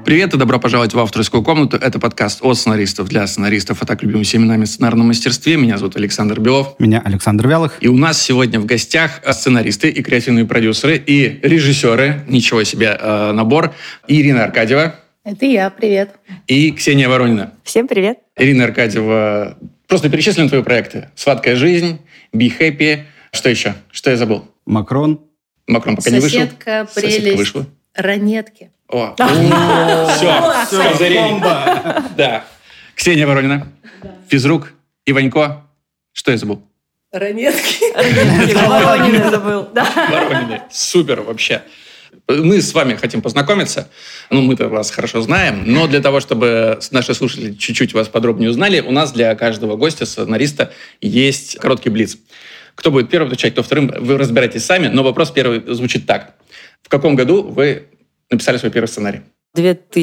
Привет и добро пожаловать в авторскую комнату. Это подкаст от сценаристов для сценаристов, а так любимыми семенами в сценарном мастерстве. Меня зовут Александр Белов. Меня Александр Вялых. И у нас сегодня в гостях сценаристы и креативные продюсеры, и режиссеры, ничего себе набор, Ирина Аркадьева. Это я, привет. И Ксения Воронина. Всем привет. Ирина Аркадьева, просто перечислим твои проекты. «Сладкая жизнь», «Be Happy». Что еще? Что я забыл? Макрон. Макрон пока не вышел. Соседка, прелесть. Вышла. Ранетки. О, все, козырей. Да. Ксения Воронина, Физрук, Иванько. Что я забыл? Ранетки. Воронины забыл. Воронины. Супер вообще. Мы с вами хотим познакомиться. Мы-то вас хорошо знаем, но для того, чтобы наши слушатели чуть-чуть вас подробнее узнали, у нас для каждого гостя, сценариста, есть короткий блиц. Кто будет первым отвечать, кто вторым, вы разбираетесь сами, но вопрос первый звучит так. В каком году вы написали свой первый сценарий? В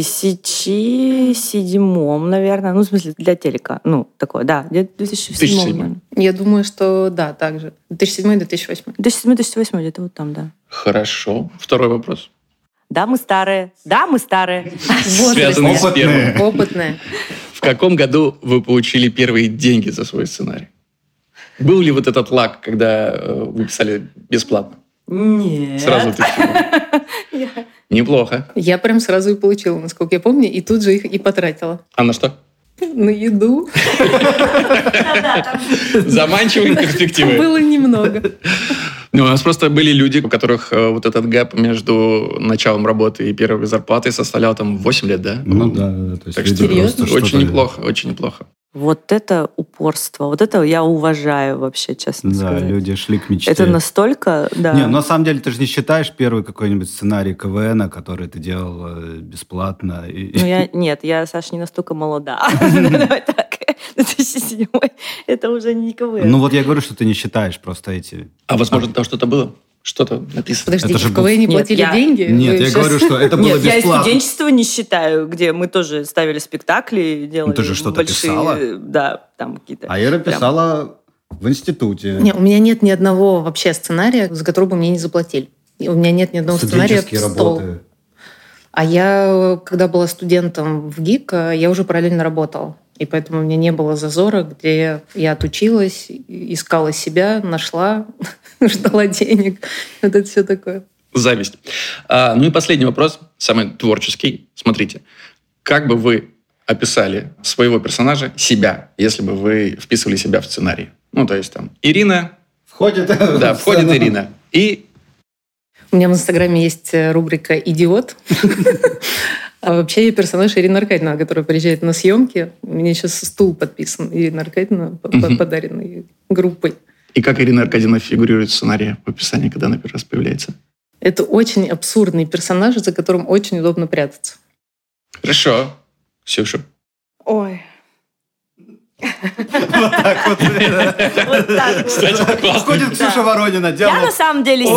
2007, наверное. В смысле, для телека. Такое, да. 2007, наверное. Я думаю, что да, так же. 2007-2008. 2007-2008, где-то вот там, да. Хорошо. Второй вопрос. Да, мы старые. Связанный с первым. Опытные. В каком году вы получили первые деньги за свой сценарий? Был ли вот этот лаг, когда вы писали бесплатно? Нет. Сразу ты Неплохо. Я прям сразу и получила, насколько я помню, и тут же их и потратила. А на что? На еду. Заманчивые перспективы. Было немного. У нас просто были люди, у которых вот этот гэп между началом работы и первой зарплатой составлял там 8 лет, да? Ну да. То есть так что серьезно? очень неплохо, очень неплохо. Вот это упорство, вот это я уважаю вообще, честно сказать. Да, люди шли к мечте. Это настолько, да. Не, на самом деле ты же не считаешь первый какой-нибудь сценарий КВН, который ты делал бесплатно? Нет, я, Саша, не настолько молода. Давай так. 2007 это уже не КВН. Ну вот я говорю, что ты не считаешь просто эти... А возможно, там что-то было? Что-то написано? Подождите, же в КВН не платили деньги? Нет, я говорю, что это было Нет, я и бесплатно. студенчество не считаю, где мы тоже ставили спектакли, делали ты же что-то большие... писала? Да, там какие-то... А Ира писала в институте. Не, у меня нет ни одного вообще сценария, за который бы мне не заплатили. И у меня нет ни одного сценария в Студенческие стол. работы. А я, когда была студентом в ГИК, я уже параллельно работала. И поэтому у меня не было зазора, где я отучилась, искала себя, нашла, ждала денег. Вот это все такое. Зависть. Ну и последний вопрос, самый творческий. Смотрите, как бы вы описали своего персонажа, себя, если бы вы вписывали себя в сценарий? То есть там Ирина... Входит Ирина. И... У меня в Инстаграме есть рубрика «Идиот». А вообще я персонаж Ирина Аркадьевна, которая приезжает на съемки. У меня сейчас стул подписан. Ирина Аркадьевна, подаренный группой. И как Ирина Аркадьевна фигурирует в сценарии в описании, когда она первый раз появляется? Это очень абсурдный персонаж, за которым очень удобно прятаться. Хорошо. Ксюша. Ой. Вот так вот. Кстати, классно. Входит Ксюша Воронина. Я на самом деле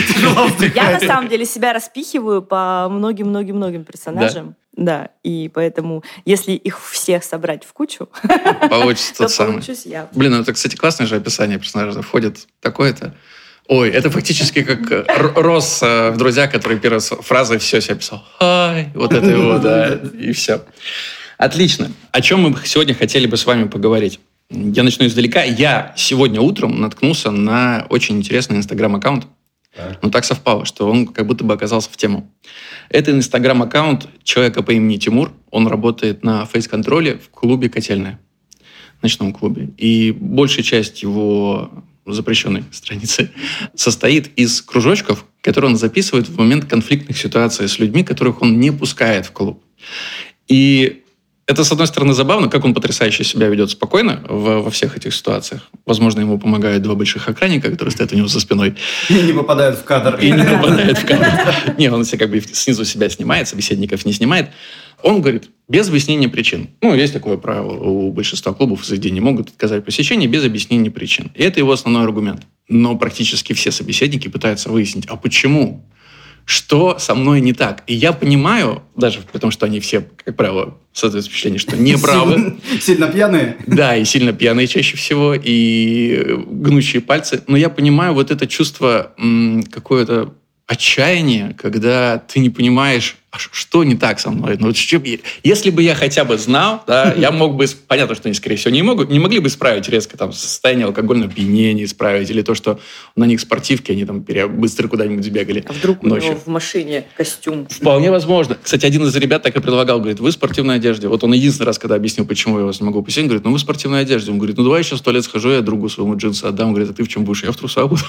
себя распихиваю по многим-многим персонажам. Да, и поэтому, если их всех собрать в кучу, получится то тот самый. получусь я. Блин, это, кстати, классное же описание персонажа. Входит такое-то. Ой, это фактически как Росс в «Друзьях», который первой фразой все себе писал. Ай, вот это его, да, и все. Отлично. О чем мы сегодня хотели бы с вами поговорить? Я начну издалека. Я сегодня утром наткнулся на очень интересный инстаграм-аккаунт. Но так совпало, что он как будто бы оказался в тему. Это инстаграм-аккаунт человека по имени Тимур. Он работает на фейс-контроле в клубе «Котельная», ночном клубе. И большая часть его запрещенной страницы состоит из кружочков, которые он записывает в момент конфликтных ситуаций с людьми, которых он не пускает в клуб. И это, с одной стороны, забавно, как он потрясающе себя ведет спокойно во всех этих ситуациях. Возможно, ему помогают два больших охранника, которые стоят у него за спиной. И не попадают в кадр. Не, он как бы снизу себя снимает, собеседников не снимает. Он говорит, без объяснения причин. Есть такое правило у большинства клубов и заведений. Могут отказать в посещении без объяснения причин. И это его основной аргумент. Но практически все собеседники пытаются выяснить, а почему? Что со мной не так? И я понимаю, даже потому что они все, как правило, создают впечатление, что не правы. Сильно пьяные? Да, и сильно пьяные чаще всего, и гнущие пальцы. Но я понимаю вот это чувство какое-то отчаяния, когда ты не понимаешь, а что не так со мной? Ну, если бы я хотя бы знал, да, я мог бы... Понятно, что они, скорее всего, не могли бы исправить резко там, состояние алкогольного опьянения, исправить, или то, что на них спортивки, они там быстро куда-нибудь сбегали. А вдруг ночью. У него в машине костюм? Вполне возможно. Кстати, один из ребят так и предлагал, говорит, вы в спортивной одежде. Вот он единственный раз, когда объяснил, почему я вас не могу посетить, говорит, вы в спортивной одежде. Он говорит, давай еще в туалет схожу, я другу своему джинсы отдам. Он говорит, а ты в чем будешь? Я в трусах буду.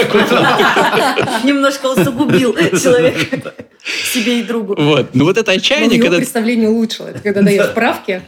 Немножко усугубил человека себе и другу. Вот. Ну вот это отчаяние, его когда... представление улучшило. Это когда даешь справки.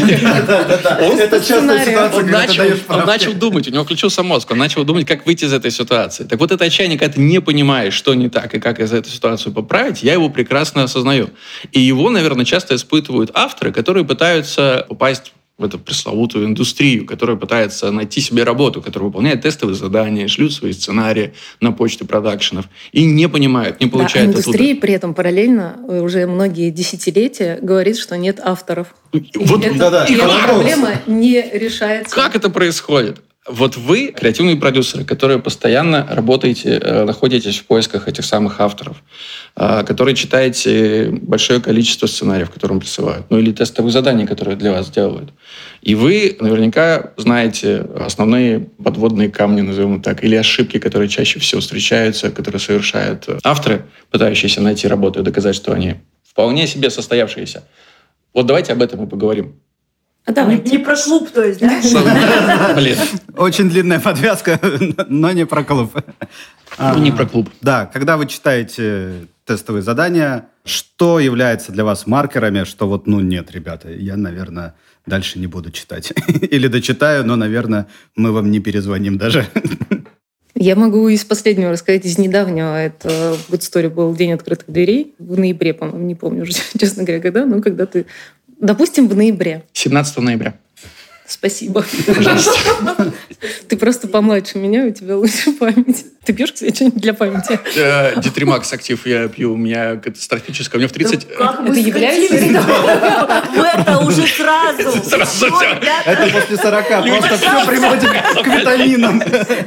Это частая ситуация, когда ты даешь Он начал думать, у него включился мозг, он начал думать, как выйти из этой ситуации. Так вот это отчаяние, когда ты не понимаешь, что не так и как из этой ситуации поправить, я его прекрасно осознаю. И его, наверное, часто испытывают авторы, которые пытаются попасть в эту пресловутую индустрию, которая пытается найти себе работу, которая выполняет тестовые задания, шлют свои сценарии на почты продакшенов и не понимают, не получают оттуда. Индустрия при этом параллельно уже многие десятилетия говорит, что нет авторов. Вот, и эта проблема не решается. Как это происходит? Вот вы креативные продюсеры, которые постоянно работаете, находитесь в поисках этих самых авторов, которые читаете большое количество сценариев, которые вам присылают, ну или тестовых заданий, которые для вас делают. И вы наверняка знаете основные подводные камни, назовем так, или ошибки, которые чаще всего встречаются, которые совершают авторы, пытающиеся найти работу и доказать, что они вполне себе состоявшиеся. Вот давайте об этом и поговорим. Не про клуб, то есть, да? Блин. Очень длинная подвязка, но не про клуб. Не про клуб. Да, когда вы читаете тестовые задания, что является для вас маркерами, что вот, нет, ребята, я, наверное, дальше не буду читать. Или дочитаю, но, наверное, мы вам не перезвоним даже. Я могу из последнего рассказать, из недавнего. Это в Good Story был день открытых дверей. В ноябре, по-моему, не помню уже, честно говоря, когда. Но когда ты... Допустим, в ноябре. 17 ноября. Спасибо. Ты просто помладше меня, у тебя лучше память. Ты пьешь, кстати, что-нибудь для памяти? Дитримакс актив я пью, у меня катастрофическое. У меня в 30... Это является? В это уже сразу. Сразу все. Это после 40, просто все приводит к витаминам.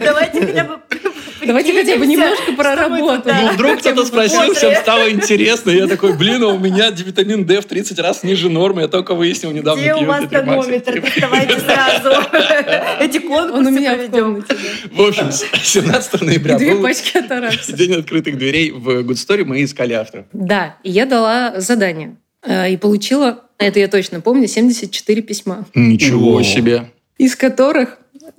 Давайте хотя бы немножко про работу. Ну, вдруг кто-то спросил, всем стало интересно. Я такой, у меня витамин D в 30 раз ниже нормы. Я только выяснил недавно. Где у вас тонометр? Доставайте сразу. Эти конкурсы Он у меня в проведем. комнате. В общем, 17 ноября Две был пачки Атаракса. день открытых дверей в Good Story. Мы искали авторов. Да, и я дала задание. И получила, это я точно помню, 74 письма. Ничего себе. Из которых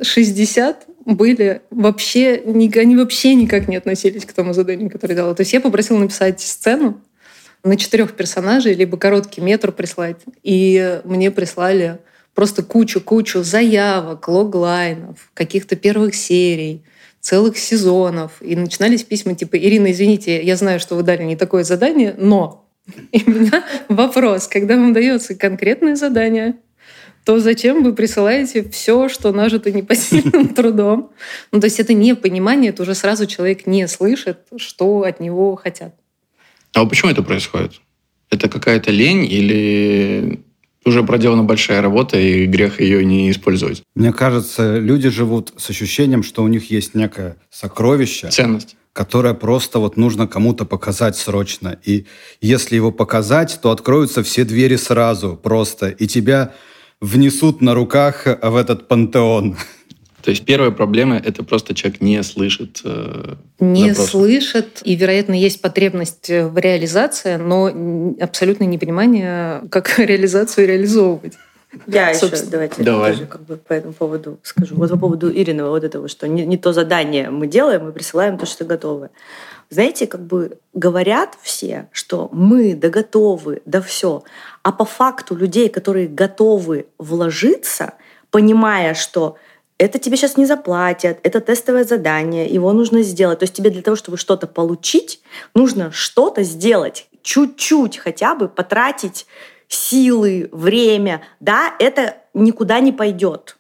60 были вообще, они вообще никак не относились к тому заданию, которое я дала. То есть я попросила написать сцену на 4 персонажей, либо короткий метр прислать. И мне прислали просто кучу заявок, логлайнов, каких-то первых серий, целых сезонов. И начинались письма типа: «Ирина, извините, я знаю, что вы дали не такое задание, но...» И у меня вопрос: когда вам дается конкретное задание, то зачем вы присылаете все, что нажито непосильным трудом? Ну, то есть это не понимание, это уже сразу человек не слышит, что от него хотят. А почему это происходит? Это какая-то лень или уже проделана большая работа, и грех ее не использовать? Мне кажется, люди живут с ощущением, что у них есть некое сокровище. Ценность. Которое просто нужно кому-то показать срочно. И если его показать, то откроются все двери сразу просто. И тебя внесут на руках в этот пантеон. То есть первая проблема – это просто человек не слышит Не запрос. слышит, и, вероятно, есть потребность в реализации, но абсолютное непонимание, как реализацию реализовывать. Я Собственно. еще Давай. тоже по этому поводу скажу. Вот по поводу Ириного вот этого, что не то задание мы делаем, мы присылаем то, что готовы. Знаете, говорят все, что мы готовы, все. А по факту людей, которые готовы вложиться, понимая, что это тебе сейчас не заплатят, это тестовое задание, его нужно сделать. То есть тебе для того, чтобы что-то получить, нужно что-то сделать, чуть-чуть хотя бы потратить силы, время, да, это никуда не пойдет.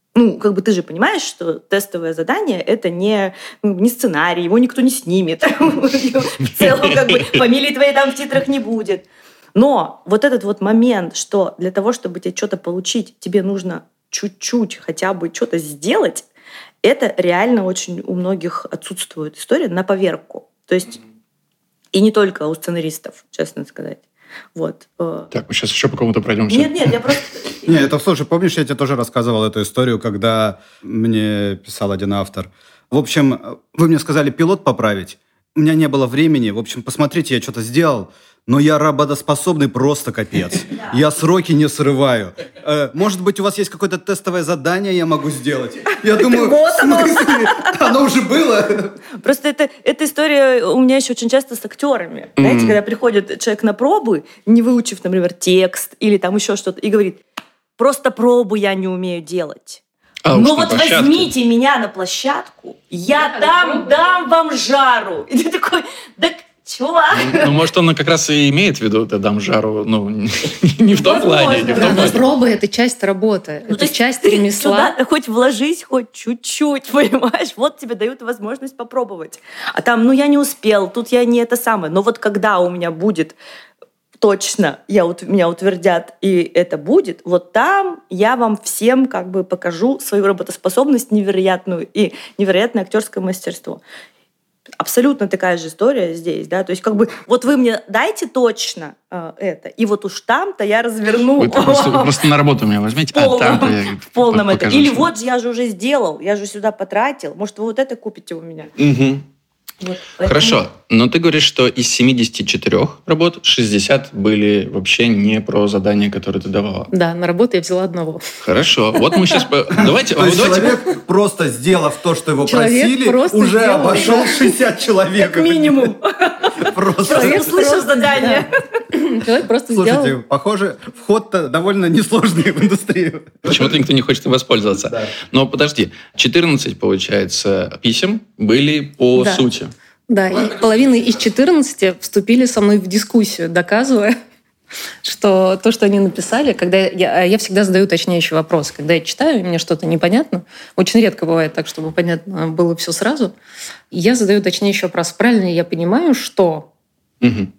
Ты же понимаешь, что тестовое задание — это не сценарий, его никто не снимет. В целом, фамилии твоей там в титрах не будет. Но вот этот момент, что для того, чтобы тебе что-то получить, тебе нужно чуть-чуть хотя бы что-то сделать, это реально очень у многих отсутствует история на поверку. То есть И не только у сценаристов, честно сказать. Вот. Так, мы сейчас еще по кому-то пройдемся. Нет, я просто... Не, это, слушай, помнишь, я тебе тоже рассказывал эту историю, когда мне писал один автор. В общем, вы мне сказали пилот поправить. У меня не было времени. В общем, посмотрите, я что-то сделал. Но я работоспособный просто капец. Я сроки не срываю. Может быть, у вас есть какое-то тестовое задание, я могу сделать? Я думаю, в смысле? Оно уже было. Просто эта история у меня еще очень часто с актерами. Знаете, когда приходит человек на пробы, не выучив, например, текст или там еще что-то, и говорит, просто пробу я не умею делать. Но вот возьмите меня на площадку, я там дам вам жару. И ты такой, да чувак. Ну, может, он как раз и имеет в виду, это дам жару, ну, не в том плане, не в том плане. Пробы — это часть работы, это часть ремесла. Сюда хоть вложись, хоть чуть-чуть, понимаешь? Вот тебе дают возможность попробовать. А там, ну, я не успел, тут я не это самое. Но вот когда у меня будет точно, меня утвердят, и это будет, вот там я вам всем как бы покажу свою работоспособность невероятную и невероятное актерское мастерство. Абсолютно такая же история здесь, да, то есть как бы вот вы мне дайте точно это, и вот уж там-то я разверну. Вы просто на работу меня возьмите, а там-то я в полном это. Или что... вот я же уже сделал, я же сюда потратил, может, вы вот это купите у меня. Угу. Вот, Хорошо, но ты говоришь, что из 74 работ 60 были вообще не про задания, которые ты давала. Да, на работу я взяла одного. Хорошо, вот мы сейчас... Давайте... То есть человек, просто сделав то, что его просили, уже обошел 60 человек. Как минимум. Просто услышал задание. Человек просто Слушайте, сделал... похоже, вход-то довольно несложный в индустрию. Почему-то никто не хочет им воспользоваться. Да. Но подожди, 14, получается, писем были по сути. Да, и половина из 14 вступили со мной в дискуссию, доказывая, что то, что они написали, когда я всегда задаю уточняющий вопрос. Когда я читаю, и мне что-то непонятно, очень редко бывает так, чтобы понятно было все сразу, и я задаю уточняющий вопрос, правильно ли я понимаю, что... Угу.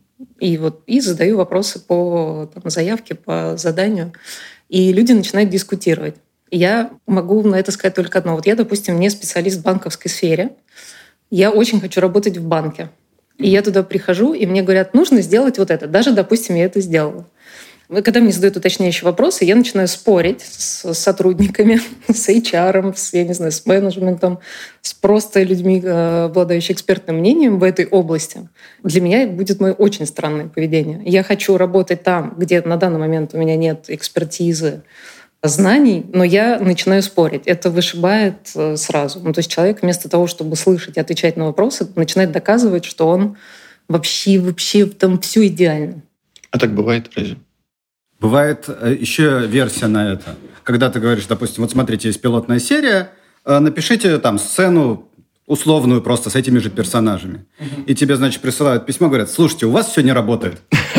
И задаю вопросы по заявке, по заданию, и люди начинают дискутировать. Я могу на это сказать только одно. Вот я, допустим, не специалист в банковской сфере, я очень хочу работать в банке. И я туда прихожу, и мне говорят, нужно сделать вот это. Даже, допустим, я это сделала. Когда мне задают уточняющие вопросы, я начинаю спорить с сотрудниками, с HR, с менеджментом, с просто людьми, обладающими экспертным мнением в этой области. Для меня будет мое очень странное поведение. Я хочу работать там, где на данный момент у меня нет экспертизы, знаний, но я начинаю спорить. Это вышибает сразу. То есть человек вместо того, чтобы слышать и отвечать на вопросы, начинает доказывать, что он вообще там все идеально. А так бывает разве? Бывает еще версия на это. Когда ты говоришь, допустим, вот смотрите, есть пилотная серия, напишите там сцену условную просто с этими же персонажами. И тебе, значит, присылают письмо, говорят, слушайте, у вас все не работает.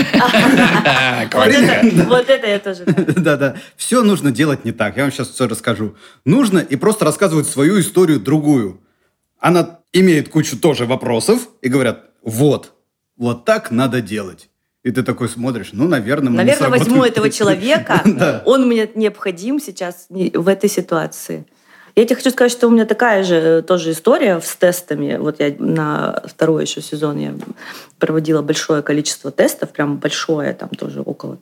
Вот это я тоже. Да-да. Все нужно делать не так. Я вам сейчас все расскажу. Нужно и просто рассказывать свою историю другую. Она имеет кучу тоже вопросов и говорят, вот так надо делать. И ты такой смотришь, наверное, мы не сработаем. Возьму этого человека, он мне необходим сейчас в этой ситуации. Я тебе хочу сказать, что у меня такая же тоже история с тестами. Вот я на второй еще сезон я проводила большое количество тестов, прям большое, там тоже около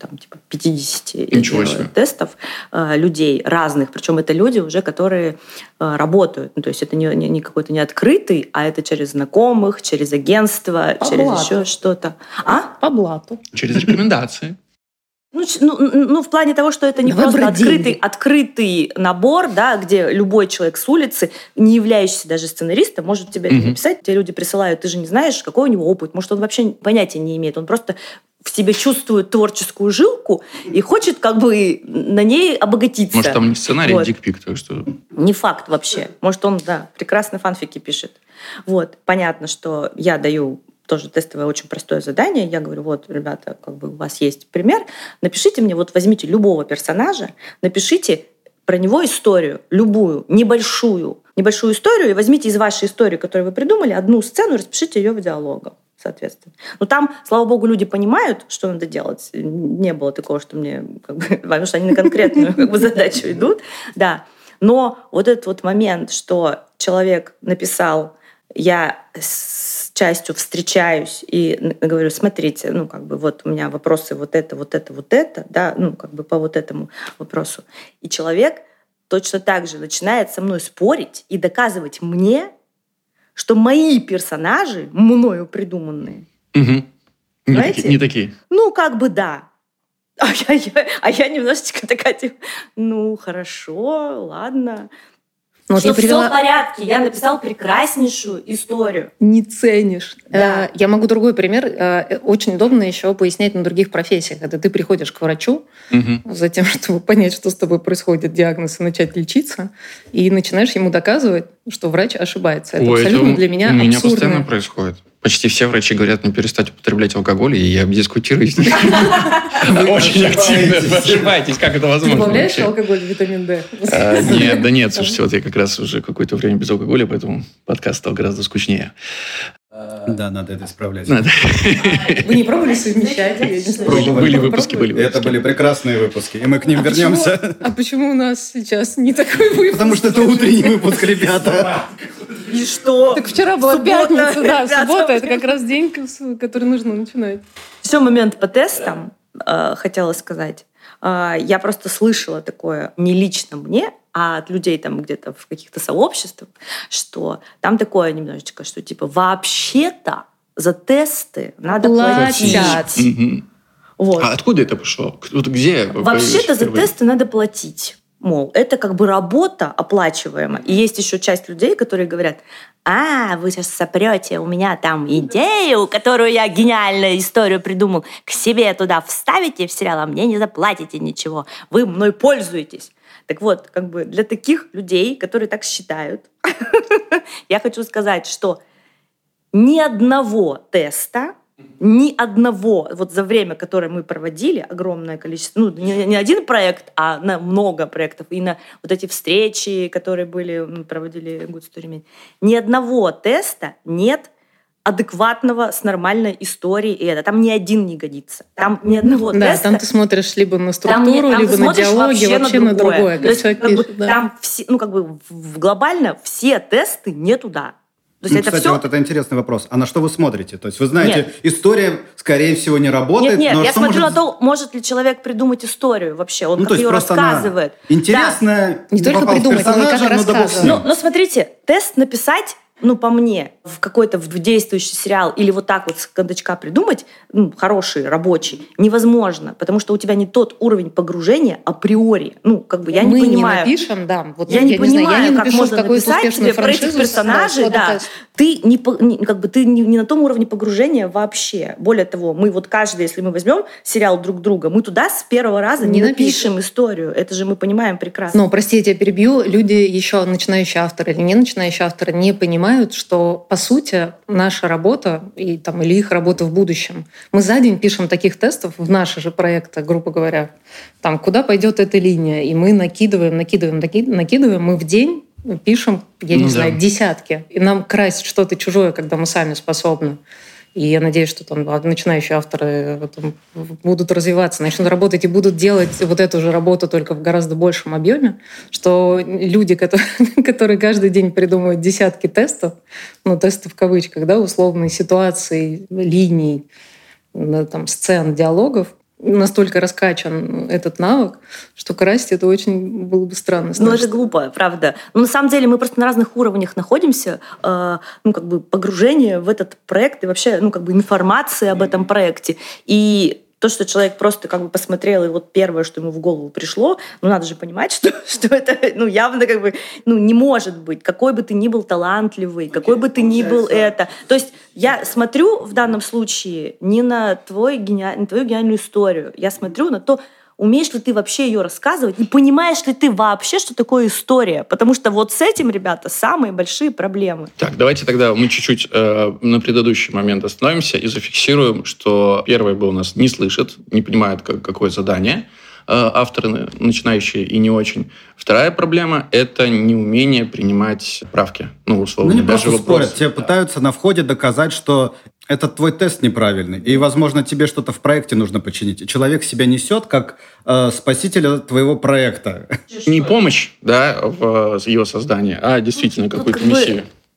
50 тестов людей разных. Причем это люди уже, которые работают. То есть это не какой-то не открытый, а это через знакомых, через агентство, через еще что-то. По блату. Через рекомендации. В плане того, что это не просто открытый набор, да, где любой человек с улицы, не являющийся даже сценаристом, может тебе написать, тебе люди присылают, ты же не знаешь, какой у него опыт, может, он вообще понятия не имеет, он просто в себе чувствует творческую жилку и хочет как бы на ней обогатиться. Может, там не сценарий, а дикпик, так что... Не факт вообще. Может, он, прекрасно фанфики пишет. Понятно, что я даю тоже тестовое очень простое задание. Я говорю, вот, ребята, как бы у вас есть пример. Напишите мне, возьмите любого персонажа, напишите про него историю, любую, небольшую историю, и возьмите из вашей истории, которую вы придумали, одну сцену, распишите ее в диалогах, соответственно. Там, слава богу, люди понимают, что надо делать. Не было такого, что мне, потому что они на конкретную задачу идут. Да. Но вот этот момент, что человек написал, я частью встречаюсь и говорю, смотрите, вот у меня вопросы вот это, да, по вот этому вопросу. И человек точно так же начинает со мной спорить и доказывать мне, что мои персонажи, мною придуманные, знаете? Не такие. Да. А я немножечко такая, хорошо, ладно. Что все в порядке, я написал прекраснейшую историю. Не ценишь. Да. Я могу другой пример. Очень удобно еще пояснять на других профессиях. Когда ты приходишь к врачу, затем, чтобы понять, что с тобой происходит, диагноз, и начать лечиться, и начинаешь ему доказывать, что врач ошибается. Это абсолютно для меня абсурдно. У меня постоянно происходит. Почти все врачи говорят мне перестать употреблять алкоголь, и я дискутирую с ними. Очень активно. Вы ошибаетесь, как это возможно? Ты добавляешь алкоголь, витамин D? Нет, слушайте, вот я как раз уже какое-то время без алкоголя, поэтому подкаст стал гораздо скучнее. Да, надо это исправлять. Вы не пробовали совмещать? Были выпуски. Это были прекрасные выпуски, и мы к ним вернемся. А почему у нас сейчас не такой выпуск? Потому что это утренний выпуск, ребята. И что? Так вчера была пятница, да, суббота, это как раз день, который нужно начинать. Все, момент по тестам, хотела сказать. Я просто слышала такое не лично мне, а от людей там где-то в каких-то сообществах, что там такое немножечко, что типа вообще-то за тесты надо платить. Вот. А откуда это пошло? Где? Вообще-то за тесты надо платить. Мол, это как бы работа оплачиваемая. И есть еще часть людей, которые говорят, вы сейчас сопрете, у меня там идею, которую я гениальную историю придумал, к себе туда вставите в сериал, а мне не заплатите ничего. Вы мной пользуетесь. Так вот, как бы для таких людей, которые так считают, я хочу сказать, что ни одного теста, ни одного, вот за время, которое мы проводили, огромное количество, не один проект, а на много проектов, и на вот эти встречи, которые были, мы проводили Good Story Man, ни одного теста нет адекватного, с нормальной историей, и это. Там ни один не годится. Там ни одного теста. Да, там ты смотришь либо на структуру, либо на диалоги, вообще на другое. То есть, там все, глобально все тесты не туда. То есть это кстати, все... вот это интересный вопрос. А на что вы смотрите? То есть вы знаете, история, скорее всего, не работает. Нет, но я смотрю на то, может ли человек придумать историю вообще. Он как ее рассказывает. Интересно. Не только придумать, но и как рассказывать. Но смотрите, тест написать, по мне, в какой-то в действующий сериал или вот так вот с кондачка придумать, хороший, рабочий, невозможно, потому что у тебя не тот уровень погружения априори. Я не понимаю. Мы не напишем, да. Вот я не понимаю, как можно написать тебе про этих франшизу персонажей, да. Ты не на том уровне погружения вообще. Более того, мы вот каждый, если мы возьмем сериал друг друга, мы туда с первого раза не напишем историю. Это же мы понимаем прекрасно. Но, прости, я тебя перебью. Люди, еще начинающие авторы или не начинающие авторы, не понимают, что, по сути, наша работа или их работа в будущем. Мы за день пишем таких тестов в наши же проекты, грубо говоря, куда пойдет эта линия. И мы накидываем. Мы в день пишем, десятки. И нам красить что-то чужое, когда мы сами способны. И я надеюсь, что начинающие авторы будут развиваться, начнут работать и будут делать вот эту же работу только в гораздо большем объеме, что люди, которые каждый день придумывают десятки тестов, тесты в кавычках, условные ситуации, линий, сцен, диалогов, настолько раскачан этот навык, что красить это очень было бы странно. Это глупо, правда. Но на самом деле мы просто на разных уровнях находимся, погружение в этот проект и вообще, информации об этом проекте. И то, что человек просто посмотрел, и вот первое, что ему в голову пришло, надо же понимать, что это явно не может быть. Какой бы ты ни был талантливый, какой бы ты ни был это. То есть я смотрю в данном случае не на твою гениальную историю, я смотрю на то, умеешь ли ты вообще ее рассказывать и понимаешь ли ты вообще, что такое история. Потому что вот с этим, ребята, самые большие проблемы. Так, давайте тогда мы чуть-чуть на предыдущий момент остановимся и зафиксируем, что первое было у нас не слышат, не понимают, какое задание авторы начинающие и не очень. Вторая проблема – это неумение принимать правки. Условно, не просто спорят, тебе пытаются на входе доказать, что этот твой тест неправильный, и, возможно, тебе что-то в проекте нужно починить. И человек себя несет как спасителя твоего проекта. Не помощь, в его создании, а действительно какую-то миссию.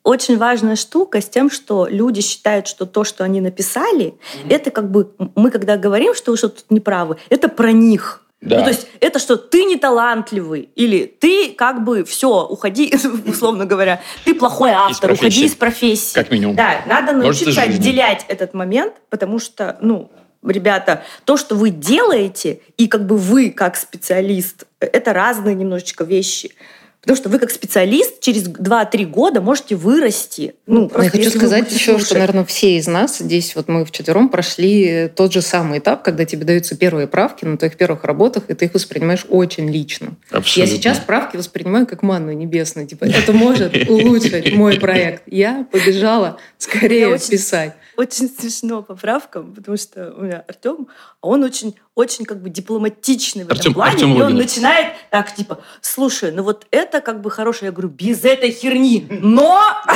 очень важная штука с тем, что люди считают, что то, что они написали, это как бы мы, когда говорим, что вы что-то неправы, это про них. Да. Ну, то есть это что ты не талантливый, или ты как бы все, уходи, условно говоря, ты плохой автор, уходи из профессии. Как минимум. Да, надо научиться отделять этот момент, потому что, ребята, то, что вы делаете, и как бы вы как специалист, это разные немножечко вещи. Потому что вы как специалист через 2-3 года можете вырасти. Я хочу сказать еще, что, наверное, все из нас, здесь вот мы вчетвером прошли тот же самый этап, когда тебе даются первые правки на твоих первых работах, и ты их воспринимаешь очень лично. Абсолютно. Я сейчас правки воспринимаю как манну небесную. Типа, это может улучшить мой проект. Я побежала скорее писать. Очень смешно по правкам, потому что у меня Артем, он очень как бы дипломатичный в этом плане, и он начинает так, типа, слушай, вот это как бы хорошее. Я говорю, без этой херни, но...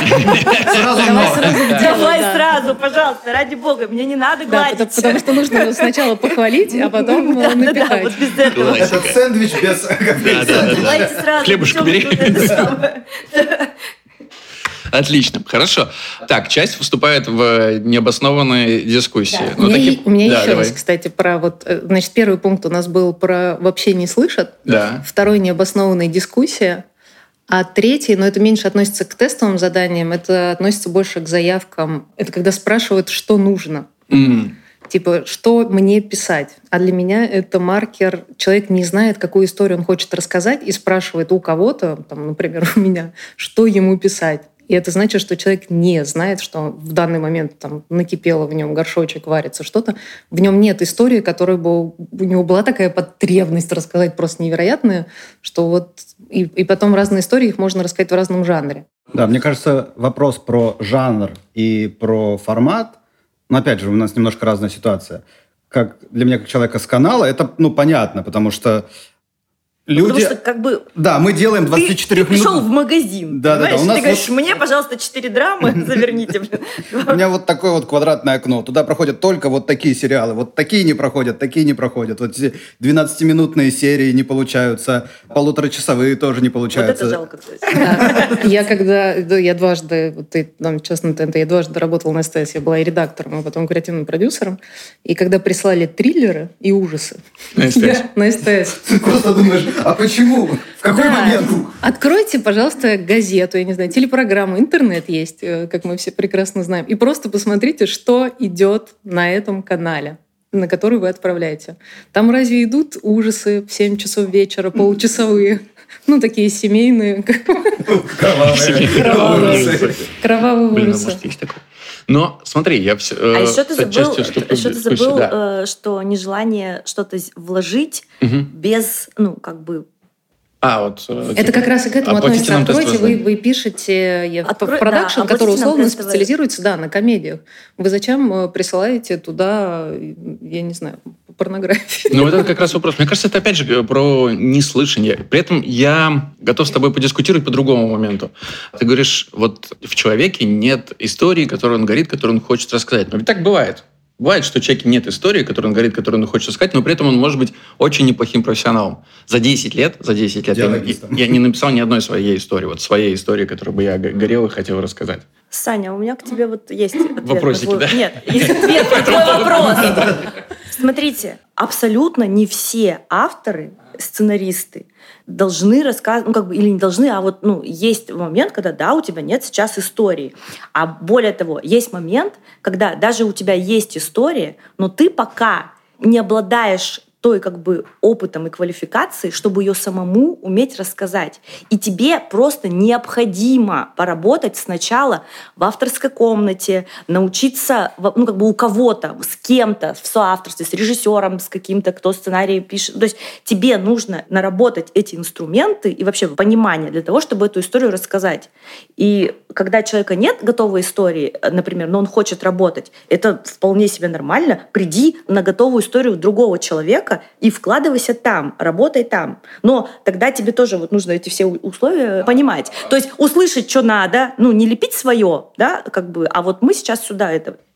Давай сразу, пожалуйста, ради бога, мне не надо гладить. Потому что нужно сначала похвалить, а потом напихать. Вот без этого. Этот сэндвич без... Давайте сразу. Хлебушек бери. Отлично, хорошо. Так, часть вступает в необоснованные дискуссии. Да. У меня еще раз, кстати, про значит, первый пункт у нас был про «вообще не слышат», второй — необоснованная дискуссия, а третий, но это меньше относится к тестовым заданиям, это относится больше к заявкам. Это когда спрашивают, что нужно. Типа, что мне писать? А для меня это маркер. Человек не знает, какую историю он хочет рассказать, и спрашивает у кого-то, например, у меня, что ему писать. И это значит, что человек не знает, что в данный момент накипело в нем горшочек, варится что-то. В нем нет истории, которая бы у него была такая потребность рассказать просто невероятная, что и потом разные истории, их можно рассказать в разном жанре. Да, мне кажется, вопрос про жанр и про формат, но опять же, у нас немножко разная ситуация. Как для меня, как человека с канала, это понятно, потому что люди... Потому что как бы... Да, мы делаем 24 минут... Ты пришел в магазин, понимаешь? У нас ты говоришь, мне, пожалуйста, 4 драмы заверните. У меня вот такое вот квадратное окно. Туда проходят только вот такие сериалы. Вот такие не проходят, такие не проходят. Вот эти 12-минутные серии не получаются, полуторачасовые тоже не получаются. Вот это жалко, кстати. Я дважды, честно, я дважды работала на СТС. Я была и редактором, а потом креативным продюсером. И когда прислали триллеры и ужасы на СТС. Ты просто думаешь, а почему? В какой момент? Откройте, пожалуйста, газету, я не знаю, телепрограмму, интернет есть, как мы все прекрасно знаем. И просто посмотрите, что идет на этом канале, на который вы отправляете. Там разве идут ужасы в 7 часов вечера, получасовые? Такие семейные. Кровавые ужасы. Может, есть такое. Но смотри, я все... А еще ты забыл, что нежелание что-то вложить без, Это как раз и к этому относится. Откройте, вы пишете в продакшн, который условно специализируется на комедиях. Вы зачем присылаете туда, я не знаю, порнографию? Это как раз вопрос. Мне кажется, это опять же про неслышание. При этом я готов с тобой подискутировать по другому моменту. Ты говоришь, в человеке нет истории, которую он говорит, которую он хочет рассказать. Но ведь так бывает. Бывает, что у человека нет истории, которую он говорит, которую он хочет сказать, но при этом он может быть очень неплохим профессионалом. За 10 лет я не написал ни одной своей истории. Своей истории, которую бы я горел и хотел рассказать. Саня, у меня к тебе есть ответ. Вопросики, да? Нет, есть ответ на твой вопрос. Смотрите, абсолютно не все авторы, сценаристы должны рассказывать, или не должны, есть момент, когда, у тебя нет сейчас истории. А более того, есть момент, когда даже у тебя есть история, но ты пока не обладаешь той опытом и квалификацией, чтобы ее самому уметь рассказать. И тебе просто необходимо поработать сначала в авторской комнате, научиться у кого-то, с кем-то в соавторстве, с режиссером, с каким-то, кто сценарий пишет. То есть тебе нужно наработать эти инструменты и вообще понимание для того, чтобы эту историю рассказать. И когда у человека нет готовой истории, например, но он хочет работать, это вполне себе нормально. Приди на готовую историю другого человека и вкладывайся там, работай там. Но тогда тебе тоже нужно эти все условия понимать. То есть услышать, что надо, не лепить свое, а мы сейчас сюда это...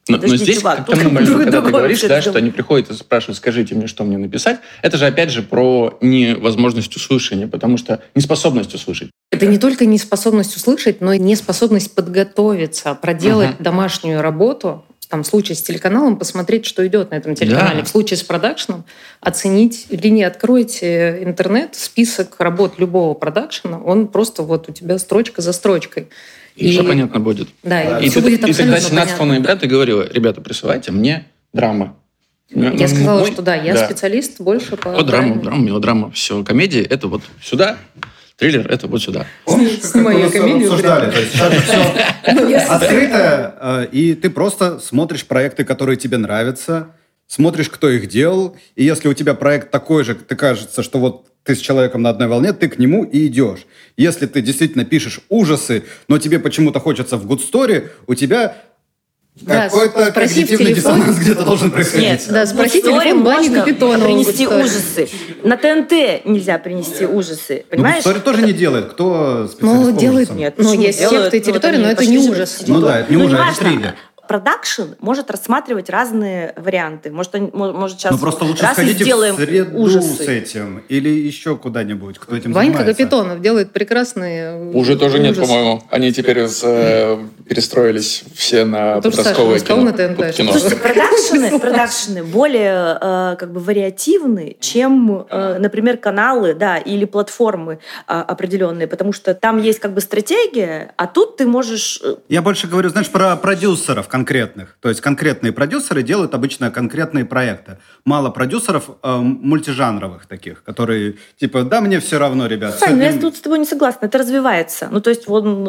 Но Подожди, здесь, чувак, когда ты говоришь, да, что они приходят и спрашивают, скажите мне, что мне написать, это же опять же про невозможность услышания, потому что неспособность услышать. Это не только неспособность услышать, но и неспособность подготовиться, проделать домашнюю работу. Там, в случае с телеканалом, посмотреть, что идет на этом телеканале. Да. В случае с продакшеном оценить или не. Откройте интернет, список работ любого продакшена, он просто вот у тебя строчка за строчкой. И все понятно будет. Да, И все будет абсолютно тогда 17 понятно. ноября ты говорила, ребята, присылайте мне драмы. Я сказала, что да, я специалист больше по драма, мелодрама, все. Комедия — это вот сюда. Триллер — это вот сюда. Помнишь, как Снимаю мы комедию, обсуждали? То есть сейчас же все открыто, и ты просто смотришь проекты, которые тебе нравятся, смотришь, кто их делал, и если у тебя проект такой же, ты кажется, что вот ты с человеком на одной волне, ты к нему и идешь. Если ты действительно пишешь ужасы, но тебе почему-то хочется в good story, у тебя Да, какой-то спроси в когнитивный телефон. диссонанс где-то должен происходить. Нет, Да, спроси в Good Story телефон Бани можно Капитонова. принести в Good Story. ужасы. На ТНТ нельзя принести ужасы. Ну, Понимаешь? Good Story тоже не делает. Кто специалист Ну, по делает, ужасам? Нет, ну, почему есть делают? секты и территории, но они это не пошли ужас. жить. Ну да, это не ужас, это неважно. триллер. Продакшн может рассматривать разные варианты. Может сейчас Ну, просто лучше раз и сходите сделаем в среду ужасы. с этим. Или еще куда-нибудь, кто этим Ванька занимается. Капитонов делает прекрасные Уже тоже нет, ужасы. по-моему. Они теперь перестроились все на Тоже Саша подростковое рассказал кино. на ТНТ, Под кино. что- Слушайте, продакшены более как бы вариативны, чем, например, каналы, да, или платформы определенные, потому что там есть как бы стратегия, а тут ты можешь... Я больше говорю, знаешь, про продюсеров конкретных. То есть конкретные продюсеры делают обычно конкретные проекты. Мало продюсеров мультижанровых таких, которые типа, да, мне все равно, ребят. Сань, ну я сегодня- тут с тобой не согласна, это развивается. Ну, то есть,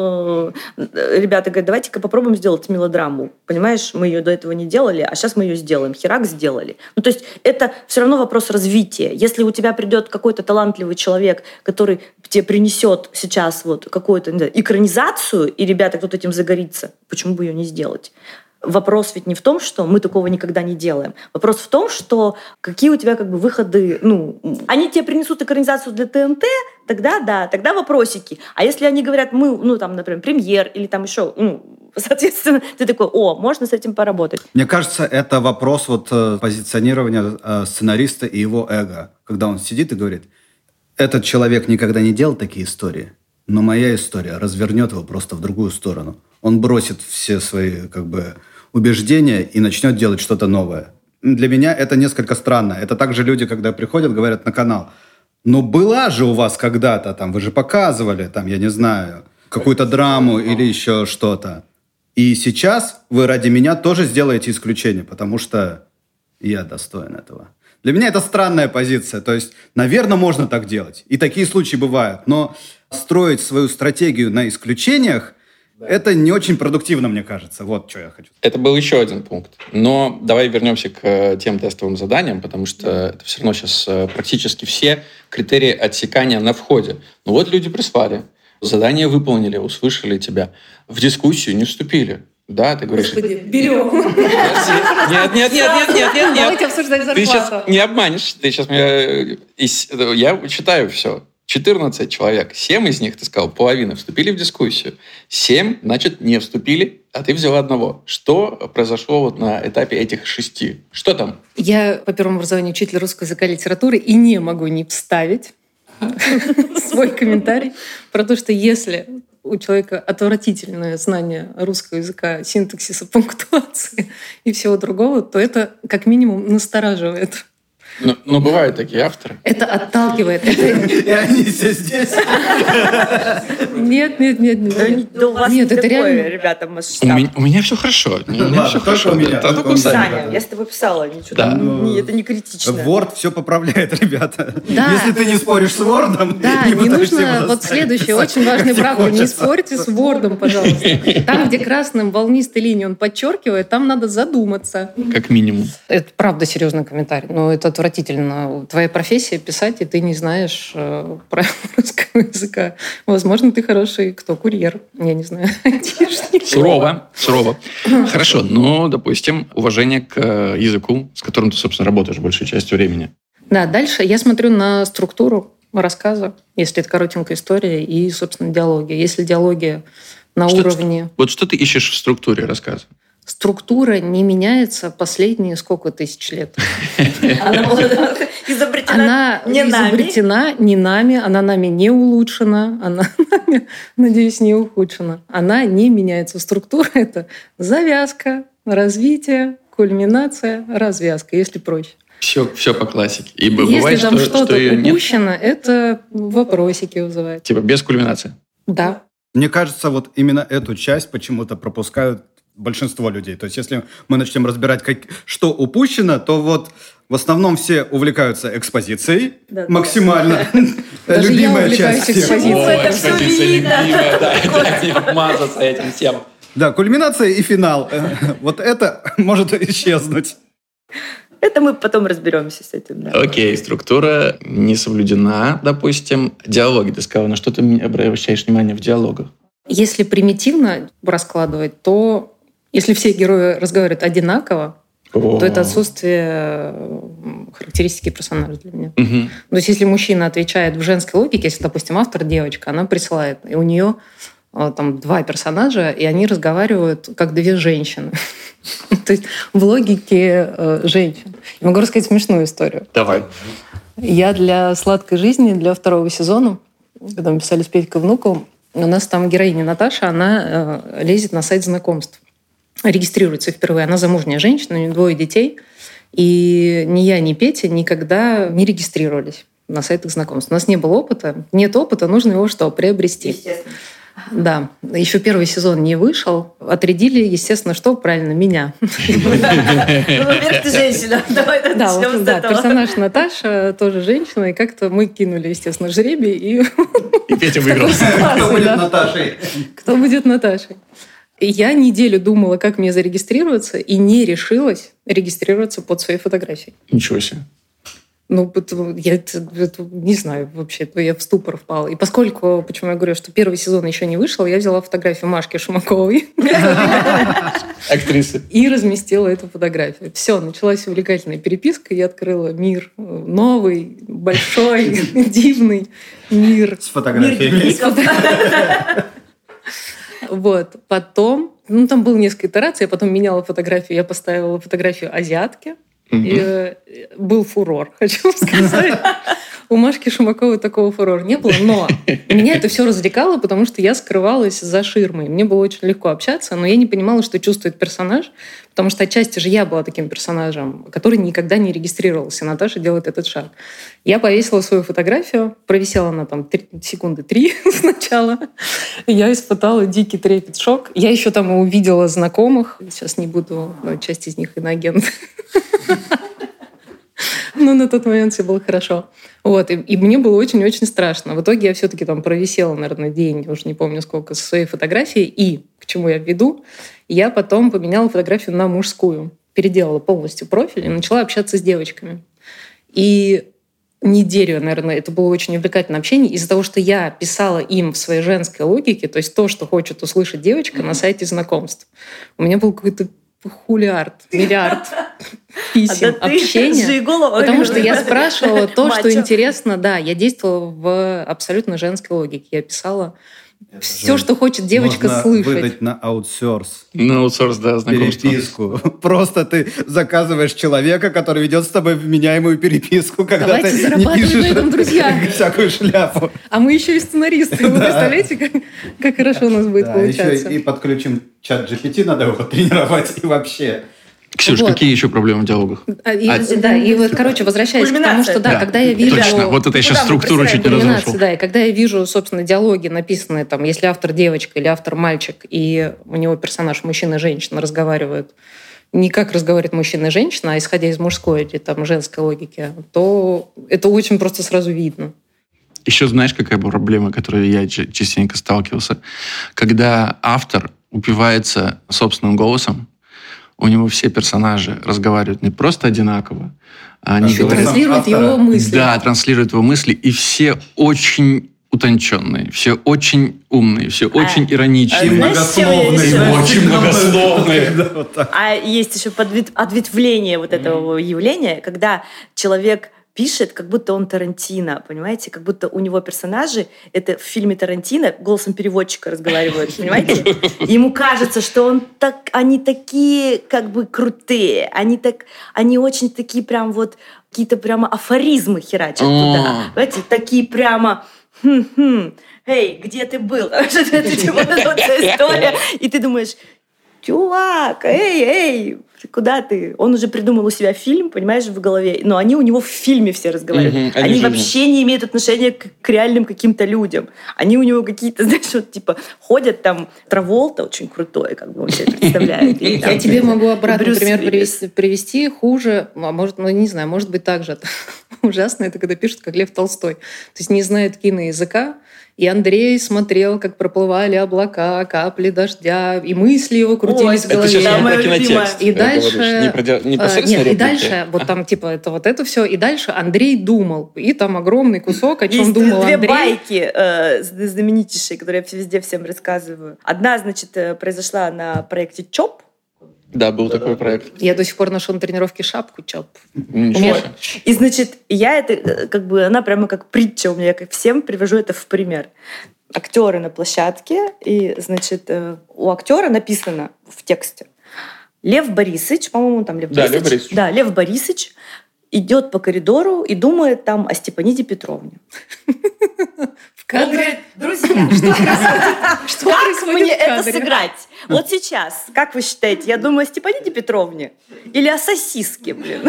ребята говорят, давайте-ка попробуем сделать мелодраму. Понимаешь, мы ее до этого не делали, а сейчас мы ее сделаем. Херак сделали. Ну, то есть, это все равно вопрос развития. Если у тебя придет какой-то талантливый человек, который тебе принесет сейчас вот какую-то, не знаю, экранизацию, и, ребята, кто-то этим загорится, почему бы ее не сделать? Вопрос ведь не в том, что мы такого никогда не делаем. Вопрос в том, что какие у тебя как бы выходы... Ну, они тебе принесут экранизацию для ТНТ, тогда да, тогда вопросики. А если они говорят, мы, ну, там, например, премьер или там еще, ну, соответственно, ты такой, о, можно с этим поработать. Мне кажется, это вопрос вот позиционирования сценариста и его эго. Когда он сидит и говорит, этот человек никогда не делал такие истории, но моя история развернет его просто в другую сторону. Он бросит все свои как бы убеждения и начнет делать что-то новое. Для меня это несколько странно. Это также люди, когда приходят, говорят на канал, ну была же у вас когда-то, там, вы же показывали, там, я не знаю, какую-то драму или еще что-то. И сейчас вы ради меня тоже сделаете исключение, потому что я достоин этого. Для меня это странная позиция. То есть, наверное, можно так делать. И такие случаи бывают. Но строить свою стратегию на исключениях, это не очень продуктивно, мне кажется. Вот что я хочу. Это был еще один пункт. Но давай вернемся к тем тестовым заданиям, потому что это все равно сейчас практически все критерии отсекания на входе. Ну вот люди прислали, задание выполнили, услышали тебя. В дискуссию не вступили. Да, ты говоришь... Господи, берем. Нет. Давайте обсуждать Ты сейчас зарплату. не обманешь. Ты сейчас меня... Я читаю все. 14 человек. 7 из них, ты сказал, половина вступили в дискуссию. 7, значит, не вступили, а ты взяла одного. Что произошло вот на этапе этих 6? Что там? Я по первому образованию учитель русского языка и литературы и не могу не вставить свой комментарий про то, что если у человека отвратительное знание русского языка, синтаксиса, пунктуации и всего другого, то это как минимум настораживает. Но бывают такие авторы. Это отталкивает. И они все здесь. Нет. Да у вас Нет, не это такой, реально. ребята, У масштаб. меня все хорошо. У меня Ладно, все только хорошо. у меня, Да, только у у меня. Сани. Саня, я с тобой писала, ничего Да. там, это не критично. Word все поправляет, ребята. Да. Если ты не споришь с Word, Да, не нужно... Вот следующий очень важный правило. Не спорьте с Word'ом, пожалуйста. Там, где красным волнистой линией он подчеркивает, там надо задуматься. Как минимум. Это правда серьезный комментарий, но это отвратительно. Твоя профессия — писать, и ты не знаешь правил русского языка. Возможно, ты хороший курьер, я не знаю, айтишник. Сурово. Хорошо, но, допустим, уважение к языку, с которым ты, собственно, работаешь большую часть времени. Да, дальше я смотрю на структуру рассказа, если это коротенькая история, и, собственно, диалоги. Если диалоги на уровне... Вот что ты ищешь в структуре рассказа? Структура не меняется последние сколько тысяч лет. Она изобретена не нами, она нами не улучшена, она нами, надеюсь, не ухудшена. Она не меняется. Структура — это завязка, развитие, кульминация, развязка, если проще. Все по классике. И Если бывает, там что-то ее упущено, это вопросики вызывает. Типа без кульминации. Да. Мне кажется, вот именно эту часть почему-то пропускают большинство людей. То есть если мы начнем разбирать, что упущено, то вот в основном все увлекаются экспозицией максимально. Даже я Любимая увлекаюсь часть всех. экспозицией. Это всё видно. Да, мазаться этим всем. Да, кульминация и финал. Вот это может исчезнуть. Это мы потом разберемся с этим. Да. Окей, структура не соблюдена, допустим. Диалоги, ты сказала, на что ты обращаешь внимание в диалогах? Если примитивно раскладывать, то если все герои разговаривают одинаково, то это отсутствие характеристики персонажа для меня. Угу. То есть если мужчина отвечает в женской логике, если, допустим, автор девочка, она присылает, и у нее там 2 персонажа, и они разговаривают как 2 женщины. То есть в логике женщин. Я могу рассказать смешную историю. Давай. Я для «Сладкой жизни», для 2 сезона, когда мы писали с Петькой Внуковым, у нас там героиня Наташа, она лезет на сайт знакомств. Регистрируется впервые. Она замужняя женщина, у нее 2 детей. И ни я, ни Петя никогда не регистрировались на сайтах знакомств. У нас не было опыта. Нет опыта, нужно его что? Приобрести. Естественно. Да. Еще 1 сезон не вышел. Отрядили, естественно, что? Правильно, меня. Ну, во-первых, ты женщина. Давай начнем с Да, этого. персонаж Наташа тоже женщина. И как-то мы кинули, естественно, жребий. И Петя выиграл. Кто будет Наташей? Кто будет Наташей? И я неделю думала, как мне зарегистрироваться, и не решилась регистрироваться под своей фотографией. Ничего себе. Ну, я не знаю вообще, я в ступор впала. И поскольку, почему я говорю, что 1 сезон еще не вышел, я взяла фотографию Машки Шумаковой Актрисы. и разместила эту фотографию. Все, началась увлекательная переписка, я открыла мир новый, большой, дивный мир. С фотографиями. Вот. Потом, там было несколько итераций, я потом меняла фотографию, я поставила фотографию азиатки. И был фурор, хочу сказать. У Машки Шумаковой такого фурора не было, но меня это все развлекало, потому что я скрывалась за ширмой. Мне было очень легко общаться, но я не понимала, что чувствует персонаж, потому что отчасти же я была таким персонажем, который никогда не регистрировался. Наташа делает этот шаг. Я повесила свою фотографию, провисела она там 3 секунды сначала. Я испытала дикий трепет, шок. Я еще там увидела знакомых. Сейчас не буду, часть из них иноагент. Но на тот момент все было хорошо. Вот. И мне было очень-очень страшно. В итоге я все-таки там провисела, наверное, день, уже не помню сколько, со своей фотографией. И, к чему я веду, я потом поменяла фотографию на мужскую. Переделала полностью профиль и начала общаться с девочками. И неделю, наверное, это было очень увлекательное общение из-за того, что я писала им в своей женской логике, то есть то, что хочет услышать девочка на сайте знакомств. У меня был какой-то миллиард писем, общения. Потому что я спрашивала то, что интересно. Да, я действовала в абсолютно женской логике. Я писала все, что хочет девочка слышать. Можно выдать на аутсорс. На аутсорс, да, знакомство. Переписку. Просто ты заказываешь человека, который ведет с тобой вменяемую переписку, когда Давайте ты не зарабатывать пишешь на этом, друзья. всякую шляпу. А мы еще и сценаристы. Вы представляете, как хорошо у нас будет получаться? Еще и подключим чат GPT, надо его тренировать и вообще. Ксюш, какие еще проблемы в диалогах? И вот, короче, возвращаясь к тому, что да, когда я вижу... Точно, вот это я сейчас структуру чуть не разрушил. Да, и когда я вижу, собственно, диалоги, написанные там, если автор девочка или автор мальчик, и у него персонаж мужчина и женщина разговаривают не как разговаривает мужчина и женщина, а исходя из мужской или там женской логики, то это очень просто сразу видно. Еще знаешь, какая проблема, которой я частенько сталкивался? Когда автор упивается собственным голосом, у него все персонажи разговаривают не просто одинаково, а они говорят... Транслируют его мысли. Да, транслируют его мысли, и все очень утонченные, все очень умные, все очень ироничные. Очень многословные. А есть еще ответвление вот этого явления, когда человек пишет, как будто он Тарантино, понимаете? Как будто у него персонажи, это в фильме Тарантино, голосом переводчика разговаривают, понимаете? И ему кажется, что они такие как бы крутые, они очень такие прям вот какие-то прямо афоризмы херачат туда. Понимаете? Такие прямо... Эй, где ты был? Это история. И ты думаешь, чувак, эй, куда ты? Он уже придумал у себя фильм, понимаешь, в голове, но они у него в фильме все разговаривают. Они вообще не имеют отношения к реальным каким-то людям. Они у него какие-то, знаешь, вот типа ходят там, Траволта очень крутой, как бы он себе представляет. Я тебе могу обратный пример привести хуже, а может, ну не знаю, может быть так же. Ужасно это, когда пишут, как Лев Толстой. То есть не знает киноязыка, и Андрей смотрел, как проплывали облака, капли дождя, и мысли его крутились в голове. Это сейчас про кинотекст. И дальше... Нет, и дальше, вот там типа это вот это все, и дальше Андрей думал. И там огромный кусок, о чем думал Андрей. Есть две байки знаменитейшие, которые я везде всем рассказываю. Одна, значит, произошла на проекте ЧОП. Да, был такой проект. Я до сих пор ношу на тренировке шапку ЧОП. И, значит, я это, как бы, она прямо как притча у меня, я как всем привожу это в пример. Актеры на площадке, и, значит, у актера написано в тексте Лев Борисович, по-моему, там Лев Борисович. Да, Лев Борисович идет по коридору и думает там о Степаниде Петровне. В кадре. Он говорит, друзья, что как мне это сыграть? Вот сейчас, как вы считаете, я думаю о Степаниде Петровне или о сосиске, блин?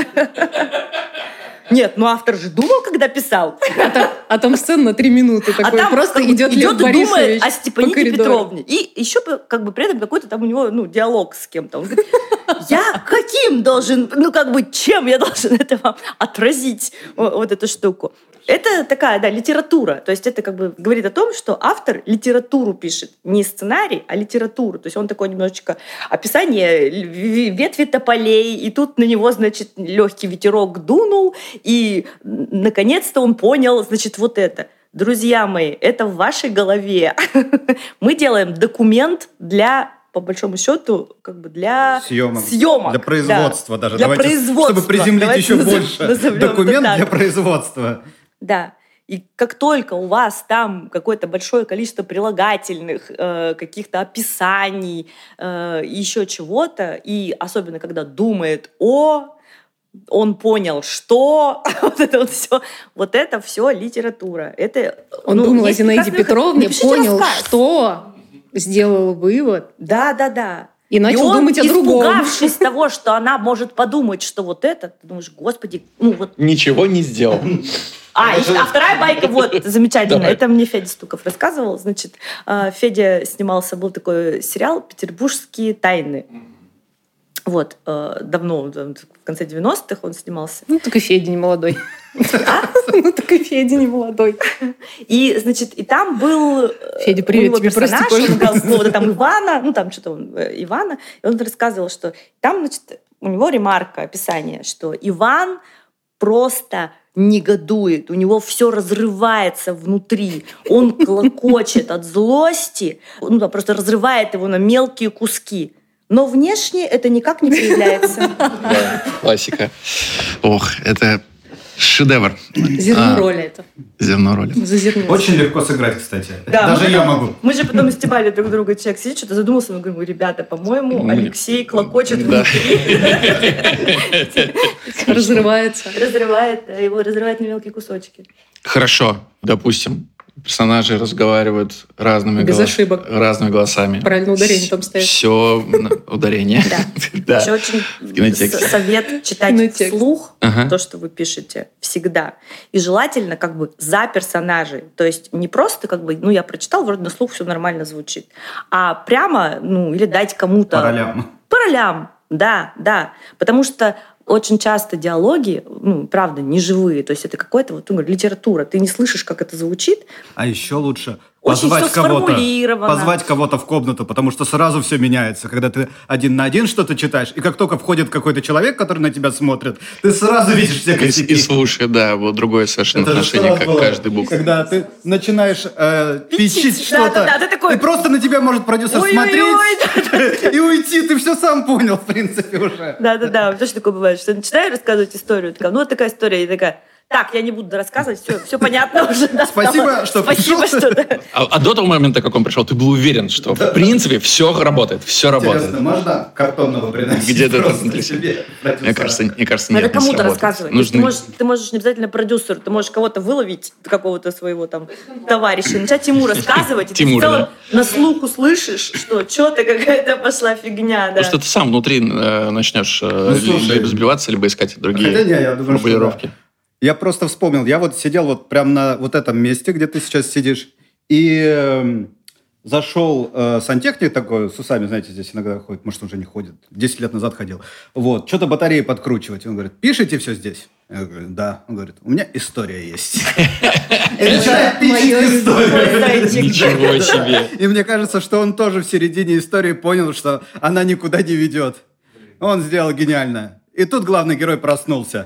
Нет, ну автор же думал, когда писал. А там сцена на 3 минуты такой, там просто идет Лев Борисович думает о Степаниде Петровне. И еще как бы при этом какой-то там у него диалог с кем-то. Он говорит, я каким должен, чем я должен это вам отразить, вот эту штуку. Это такая, да, литература. То есть это как бы говорит о том, что автор литературу пишет. Не сценарий, а литературу. То есть он такой немножечко описание ветви тополей, и тут на него, значит, легкий ветерок дунул, и наконец-то он понял, значит, вот это. Друзья мои, это в вашей голове. Мы делаем документ для, по большому счету, как бы для съемок. Для производства, да. Даже. Для производства. Чтобы приземлить еще больше. Документ для производства. Да. И как только у вас там какое-то большое количество прилагательных, каких-то описаний, еще чего-то, и особенно когда думает он понял, что вот это все литература. Он думал о Зинаиде Петровне, понял, что, сделал вывод. Да. И начал думать о другом. Испугавшись того, что она может подумать, что вот это, ты думаешь, господи, Ничего не сделал. А вторая байка, вот, замечательно. Это мне Федя Стуков рассказывал. Значит, Федя снимался, был такой сериал «Петербургские тайны». Вот, давно, в конце 90-х он снимался. Только Федя не молодой. Только Федя не молодой. И, значит, и там был... Федя, привет, тебе персонаж, он играл какого-то там Ивана, там что-то Ивана, и он рассказывал, что там, значит, у него ремарка, описание, что Иван просто негодует, у него все разрывается внутри, он клокочет от злости, просто разрывает его на мелкие куски. Но внешне это никак не проявляется. Да, классика. Ох, это шедевр. Зерно роли это. Зерно роли. Очень легко сыграть, кстати. Да, даже я могу. Мы же потом стебали друг друга. Человек сидит, что-то задумался, мы говорим, ребята, по-моему, Алексей клокочет внутри. Разрывается. Его разрывает на мелкие кусочки. Хорошо, допустим. Персонажи разговаривают без ошибок. Разными голосами. Правильно, ударение там стоит. Все ударение. Да. Еще очень совет читать вслух то, что вы пишете, всегда. И желательно как бы за персонажей. То есть не просто как бы, я прочитал, вроде на слух все нормально звучит, а прямо, или дать кому-то... По ролям, да. Потому что очень часто диалоги, правда, не живые. То есть это какая-то литература. Ты не слышишь, как это звучит. А еще лучше очень позвать сформулировано. кого-то в комнату, потому что сразу все меняется. Когда ты один на один что-то читаешь, и как только входит какой-то человек, который на тебя смотрит, ты сразу видишь все косяки. И слушай, да, вот другое совершенно отношение к каждой букве. Когда ты начинаешь пичить что-то, ты такой... и просто на тебя может продюсер смотреть и уйти. Ты все сам понял, в принципе, уже. Да. Что такое бывает? Что я начинаю рассказывать историю, такая история, и такая... Так, я не буду рассказывать, все понятно уже. Да, Спасибо, что Спасибо, пришел. что да. А до того момента, как он пришел, ты был уверен, что в принципе все работает, все работает. Интересно, можно картонного приносить? Где-то просто там для себе? Мне кажется, нет, Надо не кому-то сработает. рассказывать. Нужны- Ты можешь не обязательно продюсеру, ты можешь кого-то выловить, какого-то своего там товарища, начать ему рассказывать, и ты Тимура, в целом на слух услышишь, что-то какая-то пошла фигня. Да. Потому что ты сам внутри начнешь слушай. либо сблеваться, либо искать Хотя другие не, я думаю, что формулировки. да. Я просто вспомнил, я вот сидел вот прямо на вот этом месте, где ты сейчас сидишь, и зашел сантехник такой, с усами, знаете, здесь иногда ходит, может, он уже не ходит, 10 лет назад ходил. Вот, что-то батареи подкручивать. Он говорит, пишите все здесь? Я говорю, да. Он говорит, у меня история есть. И начинает пишить историю. Ничего себе. И мне кажется, что он тоже в середине истории понял, что она никуда не ведет. Он сделал гениально. И тут главный герой проснулся.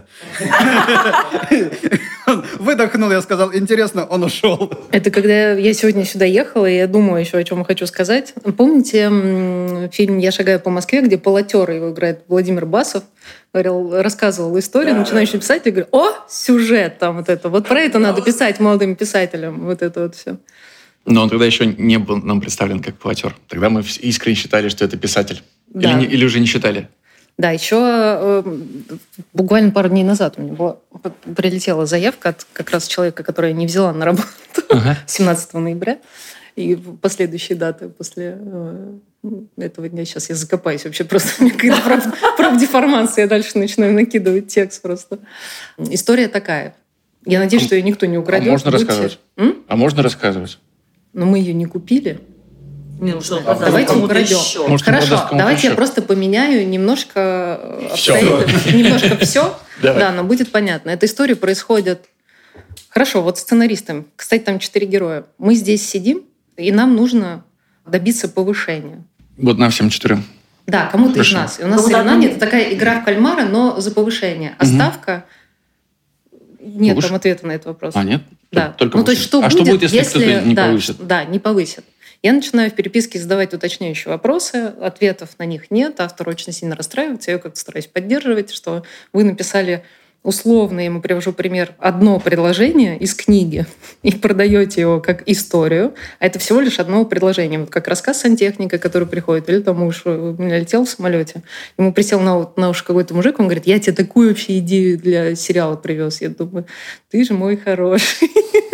Он выдохнул, я сказал, интересно, он ушел. Это когда я сегодня сюда ехала, и я думаю еще, о чем хочу сказать. Помните фильм «Я шагаю по Москве», где полотер, его играет Владимир Басов, рассказывал историю, начинающий писатель, говорит, о, сюжет там вот это. Вот про это надо писать молодым писателям, вот это вот все. Но он тогда еще не был нам представлен как полотер. Тогда мы искренне считали, что это писатель. Да. Или уже не считали? Да, еще буквально пару дней назад у меня прилетела заявка от как раз человека, который я не взяла на работу 17 ноября. И последующие даты после этого дня. Сейчас я закопаюсь вообще просто. У меня какая-то правдеформация. Я дальше начинаю накидывать текст просто. История такая. Я надеюсь, что ее никто не украдет. А можно рассказывать? А можно рассказывать? Но мы ее не купили. Давайте украдем. Может, Хорошо, давайте я просто поменяю немножко все. Да, но будет понятно. Эта история происходит... Хорошо, вот сценаристам. Кстати, там 4 героя. Мы здесь сидим, и нам нужно добиться повышения. Вот нам всем 4. Да, кому-то из нас. И у нас соревнование – это такая игра в кальмара, но за повышение. А ставка... Нет там ответа на этот вопрос. А, нет? Да. Только ну, то есть, что будет, если кто-то не повысит? Да, не повысит. Я начинаю в переписке задавать уточняющие вопросы, ответов на них нет, автор очень сильно расстраивается, я как-то стараюсь поддерживать, что вы написали условно, я ему привожу пример, одно предложение из книги и продаете его как историю, а это всего лишь одно предложение. Вот как рассказ сантехника, который приходит, или там муж у меня летел в самолете, ему присел на уши какой-то мужик, он говорит, я тебе такую вообще идею для сериала привез. Я думаю, ты же мой хороший.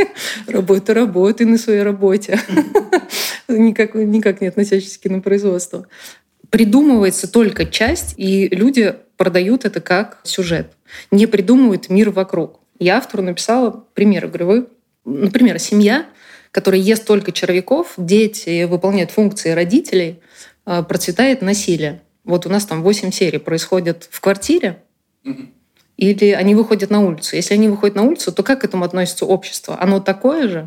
Работай на своей работе. Никак не относящийся к кинопроизводству. Придумывается только часть, и люди продают это как сюжет. Не придумывают мир вокруг. Я автору написала пример. Говорю, например, семья, которая ест только червяков, дети выполняют функции родителей, процветает насилие. Вот у нас там 8 серий происходит в квартире, или они выходят на улицу. Если они выходят на улицу, то как к этому относится общество? Оно такое же?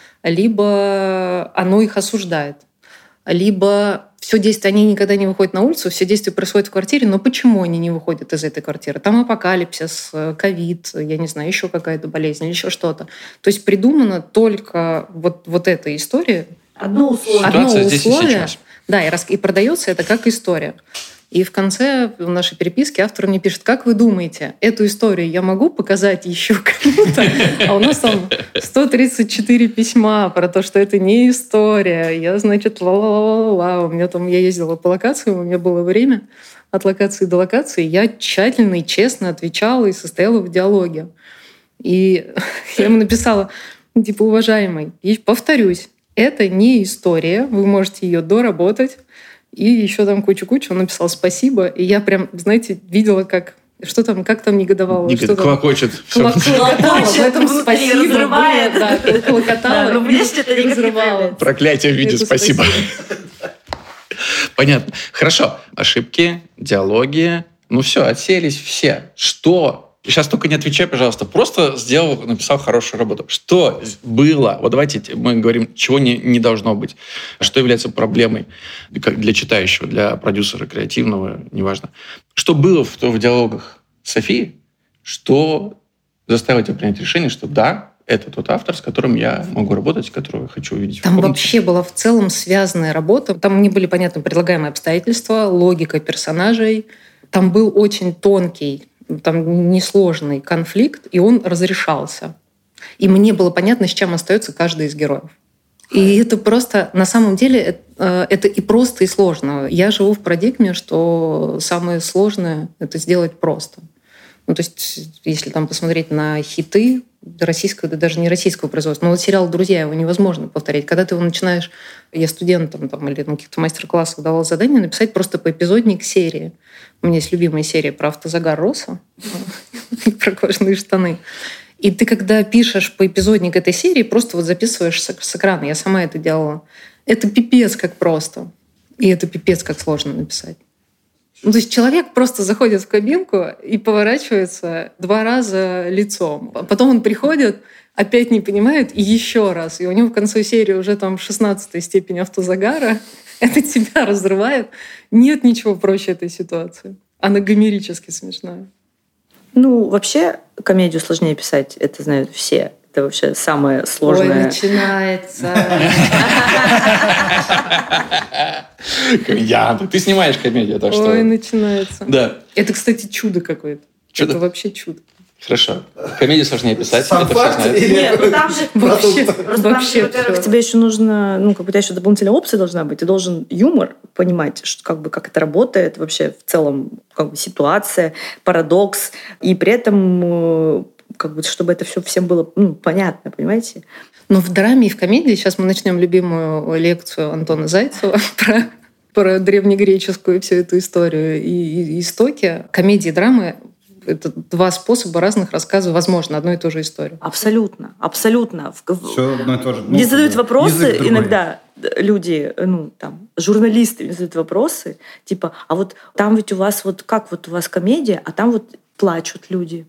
Либо оно их осуждает? Либо все действие, они никогда не выходят на улицу, все действия происходят в квартире, но почему они не выходят из этой квартиры? Там апокалипсис, ковид, я не знаю, еще какая-то болезнь или еще что-то. То есть придумана только вот эта история. Одно условие. Одно Ситуация здесь и условие, сейчас. да, и продается это как история. И в конце нашей переписки автор мне пишет, как вы думаете, эту историю я могу показать еще кому-то? А у нас там 134 письма про то, что это не история. Я, значит, ла-ла-ла-ла. У меня там, я ездила по локациям, у меня было время от локации до локации. Я тщательно и честно отвечала и состояла в диалоге. И я ему написала, типа, уважаемый, повторюсь, это не история, вы можете ее доработать. И еще там кучу-кучу. Он написал спасибо. И я прям, знаете, видела, как там негодовало. Клокочет. Клокотало. В этом спасибо. Разрывает. Да, клокотало. Но внешне это никак не разрывало. Проклятие в виде Это спасибо. Понятно. Хорошо. Ошибки, диалоги. Ну все, отселись все. Что? Сейчас только не отвечай, пожалуйста. Просто написал хорошую работу. Что было? Вот давайте мы говорим, чего не должно быть. Что является проблемой для читающего, для продюсера креативного, неважно. Что было в диалогах с Софией, что заставило тебя принять решение, что да, это тот автор, с которым я могу работать, которого я хочу увидеть. Там вообще была в целом связанная работа. Там не были понятны предлагаемые обстоятельства, логика персонажей. Там был очень тонкий там несложный конфликт, и он разрешался. И мне было понятно, с чем остается каждый из героев. И это просто, на самом деле, это и просто, и сложно. Я живу в парадигме, что самое сложное — это сделать просто. Ну, то есть, если там посмотреть на хиты российского, да даже не российского производства, но вот сериал «Друзья», его невозможно повторять. Когда ты его начинаешь, я студентам там, или на каких-то мастер-классах давала задание написать просто поэпизодник серии. У меня есть любимая серия про автозагар Росса и про кожаные штаны. И ты, когда пишешь поэпизодник этой серии, просто вот записываешь с экрана. Я сама это делала. Это пипец как просто. И это пипец как сложно написать. Ну, то есть человек просто заходит в кабинку и поворачивается 2 раза лицом. А потом он приходит, опять не понимает, и еще раз. И у него в конце серии уже там 16-я степень автозагара. Это тебя разрывает. Нет ничего проще этой ситуации. Она гомерически смешная. Ну, вообще, комедию сложнее писать, это знают все. Это вообще самое сложное. Ой, начинается. Комедиант. Ты снимаешь комедию, так что... Ой, начинается. Да. Это, кстати, чудо какое-то. Чудо? Это вообще чудо. Хорошо. Комедию сложнее писать, Сам это все факт знают. или- Нет, ну там же Вообще, просто там вообще же, во-первых, всё. тебе еще нужно, ну, как бы у тебя еще дополнительная опция должна быть. Ты должен юмор понимать, что, как бы, как это работает вообще в целом, как бы ситуация, парадокс. И при этом, как бы, чтобы это все всем было понятно, понимаете? Но в драме и в комедии сейчас мы начнем любимую лекцию Антона Зайцева про древнегреческую всю эту историю и истоки. Комедии и драмы — это 2 способа разных рассказов, возможно, одну и ту же историю. Абсолютно, абсолютно. Все одно и то же. Ну, Мне задают да. вопросы Язык другой. иногда люди, журналисты мне задают вопросы, типа, а вот там ведь у вас вот как вот у вас комедия, а там вот плачут люди.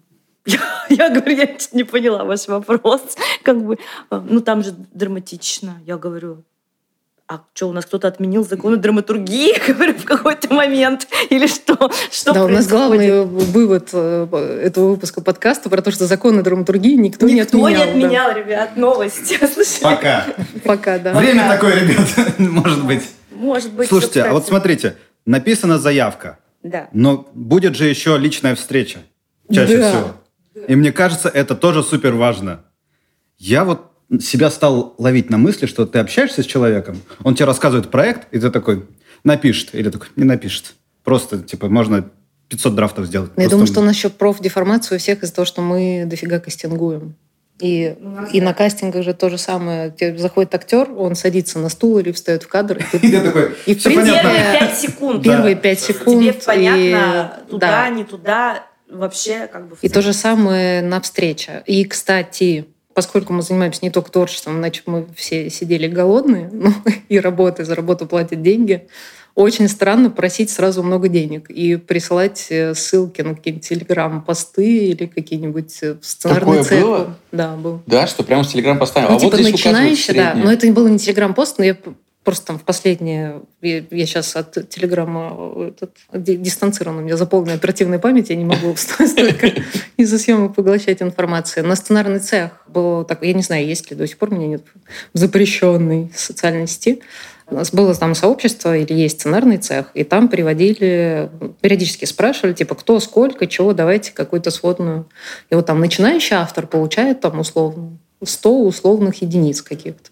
Я говорю, я не поняла ваш вопрос. Как бы, там же драматично. Я говорю, а что, у нас кто-то отменил законы драматургии, говорю, в какой-то момент? Или что? Что Да, у нас происходит? главный вывод этого выпуска подкаста про то, что законы драматургии никто не отменял. Никто не отменял, ребят, новости. Слушай, Пока. Пока, да. Время такое, ребят, может быть. может быть. Слушайте, что, а вот кстати, смотрите, написана заявка, Да. но будет же еще личная встреча чаще Да. всего. И мне кажется, это тоже супер важно. Я вот себя стал ловить на мысли, что ты общаешься с человеком, он тебе рассказывает проект, и ты такой, напишет, или такой, не напишет. Просто, типа, можно 500 драфтов сделать. Но я Просто думаю, что у нас еще профдеформация у всех из-за того, что мы дофига кастингуем. И на кастингах же то же самое. Заходит актер, он садится на стул или встает в кадр. И ты такой, И в «Всё принципе, понятно». Первые 5 секунд. Первые 5 секунд. Тебе понятно, и- туда, да. не туда, вообще как бы... в И целом. то же самое на встрече. И, кстати, поскольку мы занимаемся не только творчеством, иначе мы все сидели голодные, и за работу платят деньги, очень странно просить сразу много денег и присылать ссылки на какие-нибудь телеграм-посты или какие-нибудь сценарные Такое цехи. было? Да, был. Да, что прямо с Телеграм поставим. Ну, А типа вот здесь указывают начинающий, да. среднее. Но это было не телеграм-пост, но я просто там в последнее... Я сейчас от телеграма дистанцирована. У меня заполнена оперативная память, я не могу столько из-за съемок поглощать информацию. На сценарный цех был такой, я не знаю, есть ли до сих пор, у меня нет в запрещенной социальной сети. У нас было там сообщество или есть сценарный цех, и там приводили, периодически спрашивали, типа, кто, сколько, чего, давайте какую-то сводную. И вот там начинающий автор получает там условно 100 условных единиц каких-то.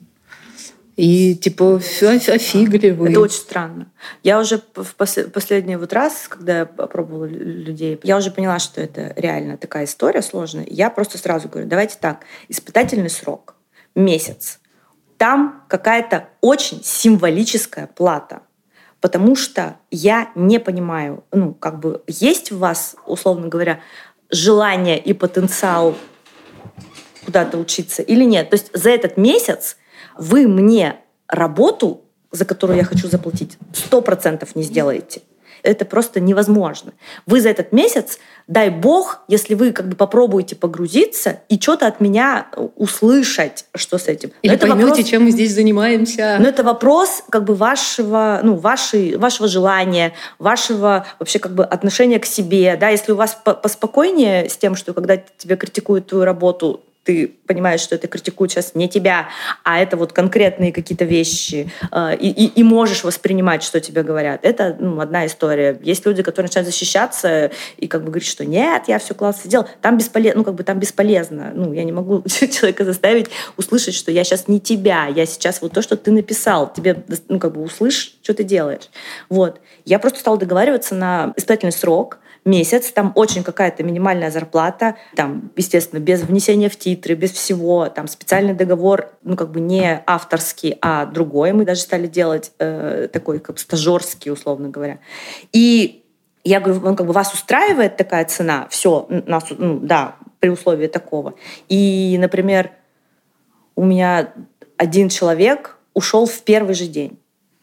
И типа, офигли вы. Это очень странно. Я уже в последний вот раз, когда я попробовала людей, я уже поняла, что это реально такая история сложная. Я просто сразу говорю, давайте так, испытательный срок, месяц. Там какая-то очень символическая плата. Потому что я не понимаю, есть у вас, условно говоря, желание и потенциал куда-то учиться или нет. То есть за этот месяц вы мне работу, за которую я хочу заплатить, 100% не сделаете. Это просто невозможно. Вы за этот месяц, дай бог, если вы как бы попробуете погрузиться и что-то от меня услышать, что с этим. Или это поймете, вопрос, чем мы здесь занимаемся. но это вопрос как бы вашего желания, вашего вообще как бы отношения к себе. Да? Если у вас поспокойнее с тем, что когда тебе критикуют твою работу, ты понимаешь, что это критикует сейчас не тебя, а это вот конкретные какие-то вещи, и можешь воспринимать, что тебе говорят. Это одна история. Есть люди, которые начинают защищаться и как бы говорить, что нет, я все классно сделал. Там бесполезно, там бесполезно. Я не могу человека заставить услышать, что я сейчас не тебя, я сейчас вот то, что ты написал, тебе услышь, что ты делаешь. Вот. Я просто стала договариваться на испытательный срок, месяц, там очень какая-то минимальная зарплата, там, естественно, без внесения в титры, без всего, там специальный договор, не авторский, а другой. Мы даже стали делать такой, как стажерский, условно говоря. И я говорю, вас устраивает такая цена? Все, нас, да, при условии такого. И, например, у меня один человек ушел в первый же день.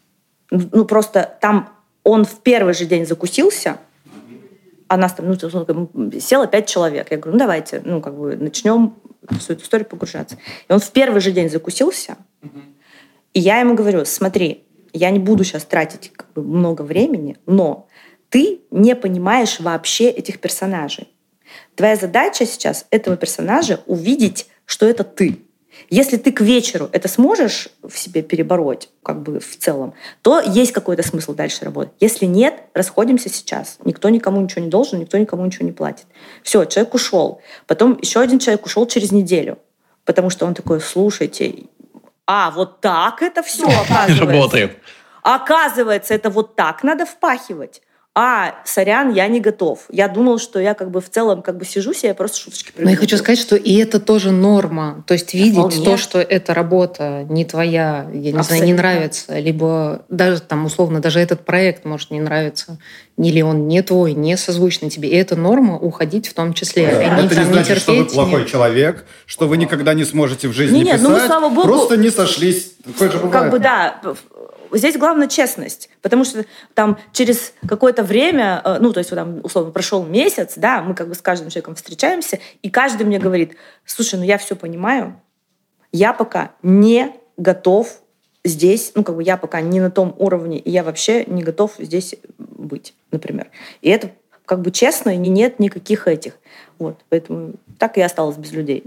Просто там он в первый же день закусился, а нас там, село 5 человек. Я говорю, давайте, начнем в всю эту историю погружаться. И он в первый же день закусился, и я ему говорю, смотри, я не буду сейчас тратить много времени, но ты не понимаешь вообще этих персонажей. Твоя задача сейчас этого персонажа увидеть, что это ты. Если ты к вечеру это сможешь в себе перебороть, в целом, то есть какой-то смысл дальше работать. Если нет, расходимся сейчас. Никто никому ничего не должен, никто никому ничего не платит. Все, человек ушел. Потом еще один человек ушел через неделю, потому что он такой, слушайте, вот так это все оказывается. Работает. Оказывается, это вот так надо впахивать. Сорян, я не готов. Я думал, что я в целом сижу себе, я просто шуточки придумываю. Но я хочу сказать, что и это тоже норма. То есть видеть то, что эта работа не твоя, я не знаю, не нравится, либо даже там условно даже этот проект может не нравиться, или он не твой, не созвучный тебе. И это норма уходить в том числе. Это не значит, что вы плохой человек, что вы никогда не сможете в жизни писать. Мы, слава богу, просто не сошлись. Такое же бывает. Да. Здесь главное честность, потому что там через какое-то время, то есть там, условно, прошел месяц, да, мы с каждым человеком встречаемся, и каждый мне говорит, слушай, я все понимаю, я пока не готов здесь, я пока не на том уровне, и я вообще не готов здесь быть, например. И это честно, и нет никаких этих. Вот, поэтому так и осталась без людей.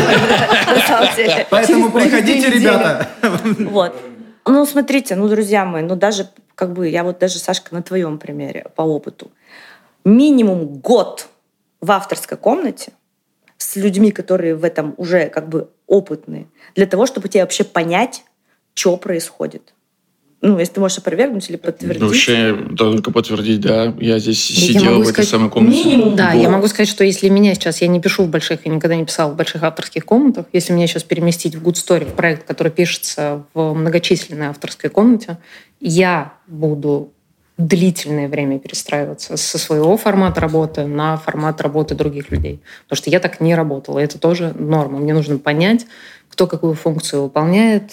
Поэтому приходите, ребята. Вот. Смотрите, друзья мои, даже я даже, Сашка, на твоем примере по опыту. Минимум год в авторской комнате с людьми, которые в этом уже опытные, для того, чтобы тебе вообще понять, что происходит. Если ты можешь опровергнуть или подтвердить. Вообще, только подтвердить, да. Я здесь сидел в этой самой комнате. Минимум. Да, я могу сказать, что если меня сейчас, я не пишу в больших, я никогда не писала в больших авторских комнатах, если меня сейчас переместить в Good Story, в проект, который пишется в многочисленной авторской комнате, я буду длительное время перестраиваться со своего формата работы на формат работы других людей. Потому что я так не работала. Это тоже норма. Мне нужно понять, кто какую функцию выполняет.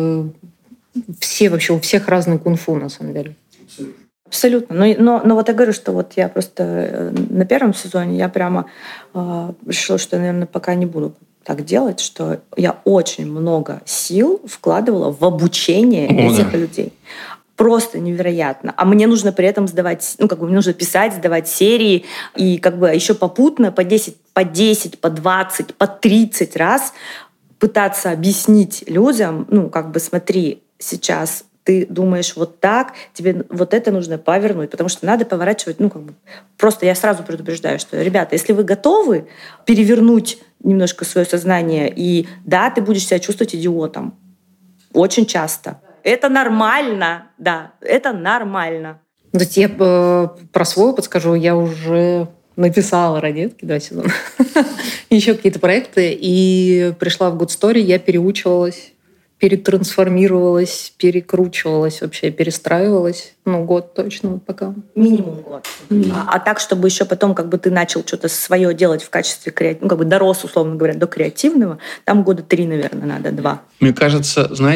Все вообще, у всех разный кунг-фу, на самом деле. Абсолютно. Но вот я говорю, что я просто на первом сезоне я прямо решила, что я, наверное, пока не буду так делать, что я очень много сил вкладывала в обучение этих людей. Просто невероятно. А мне нужно при этом сдавать, мне нужно писать, сдавать серии, и еще попутно по 10, по 20, по 30 раз пытаться объяснить людям, смотри, сейчас ты думаешь вот так, тебе вот это нужно повернуть, потому что надо поворачивать, просто я сразу предупреждаю, что, ребята, если вы готовы перевернуть немножко свое сознание, и да, ты будешь себя чувствовать идиотом, очень часто. Это нормально, да, это нормально. То есть я про свой опыт скажу, я уже написала «Ранетки», 2 сезона, еще какие-то проекты, и пришла в Good Story, я переучивалась, перетрансформировалась, перекручивалась вообще, перестраивалась. Год точно пока. Минимум год. А так, чтобы еще потом ты начал что-то свое делать в качестве дорос, условно говоря, до креативного, там 3 года, наверное, надо, 2. Мне кажется, знаете,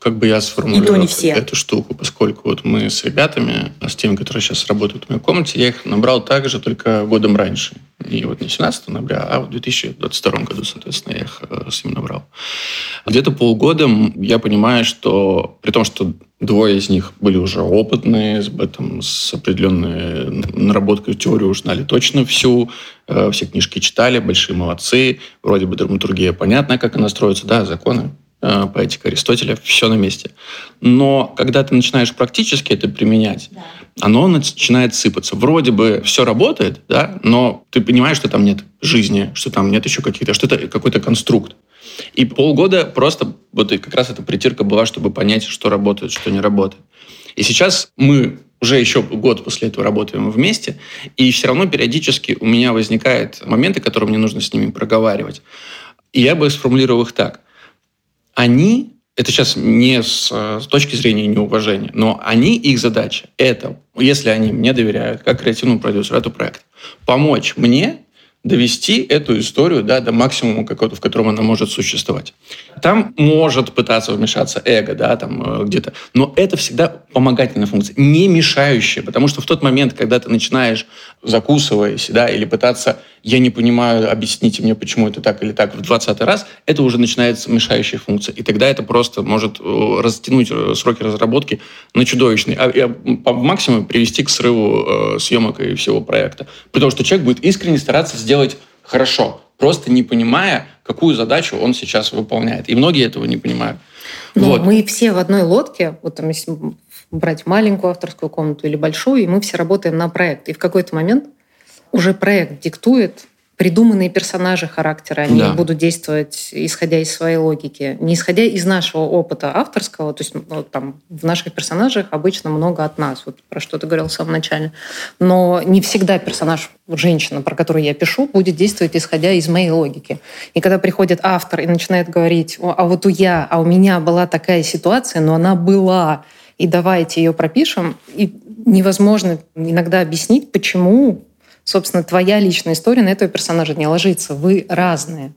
как бы я сформулировал И то не все. эту штуку, поскольку вот мы с ребятами, с теми, которые сейчас работают в моей комнате, я их набрал также, только годом раньше. И вот не 17 ноября, а в 2022 году, соответственно, я их с ним набрал. Где-то полгода я понимаю, что при том, что двое из них были уже опытные, с определенной наработкой в теорию уж знали точно всю, все книжки читали, большие молодцы, вроде бы драматургия понятна, как она строится, да, законы, поэтика Аристотеля, все на месте. Но когда ты начинаешь практически это применять, оно начинает сыпаться. Вроде бы все работает, да, но ты понимаешь, что там нет жизни, что там нет еще каких-то, что это какой-то конструкт. И полгода просто вот и как раз эта притирка была, чтобы понять, что работает, что не работает. И сейчас мы уже еще год после этого работаем вместе, и все равно периодически у меня возникают моменты, которые мне нужно с ними проговаривать. И я бы сформулировал их так. Они, это сейчас не с точки зрения неуважения, но их задача, это, если они мне доверяют, как креативному продюсеру, эту проект, помочь мне довести эту историю, да, до максимума, в котором она может существовать. Там может пытаться вмешаться эго, да, там где-то, но это всегда помогательная функция, не мешающая, потому что в тот момент, когда ты начинаешь закусываясь, да, или пытаться, я не понимаю, объясните мне, почему это так или так в 20-й раз, это уже начинается мешающая функция, и тогда это просто может растянуть сроки разработки на чудовищные, по максимуму привести к срыву съемок и всего проекта. Потому что человек будет искренне стараться сделать хорошо, просто не понимая, какую задачу он сейчас выполняет. И многие этого не понимают. Но вот. Мы все в одной лодке, вот там если брать маленькую авторскую комнату или большую, и мы все работаем на проект. И в какой-то момент уже проект диктует придуманные персонажи, характеры, они будут действовать, исходя из своей логики, не исходя из нашего опыта авторского. То есть там в наших персонажах обычно много от нас, вот про что ты говорил в самом начале. Но не всегда персонаж, женщина, про которую я пишу, будет действовать, исходя из моей логики. И когда приходит автор и начинает говорить, а вот у меня была такая ситуация, но она была, и давайте ее пропишем, и невозможно иногда объяснить, почему собственно, твоя личная история на этого персонажа не ложится. Вы разные.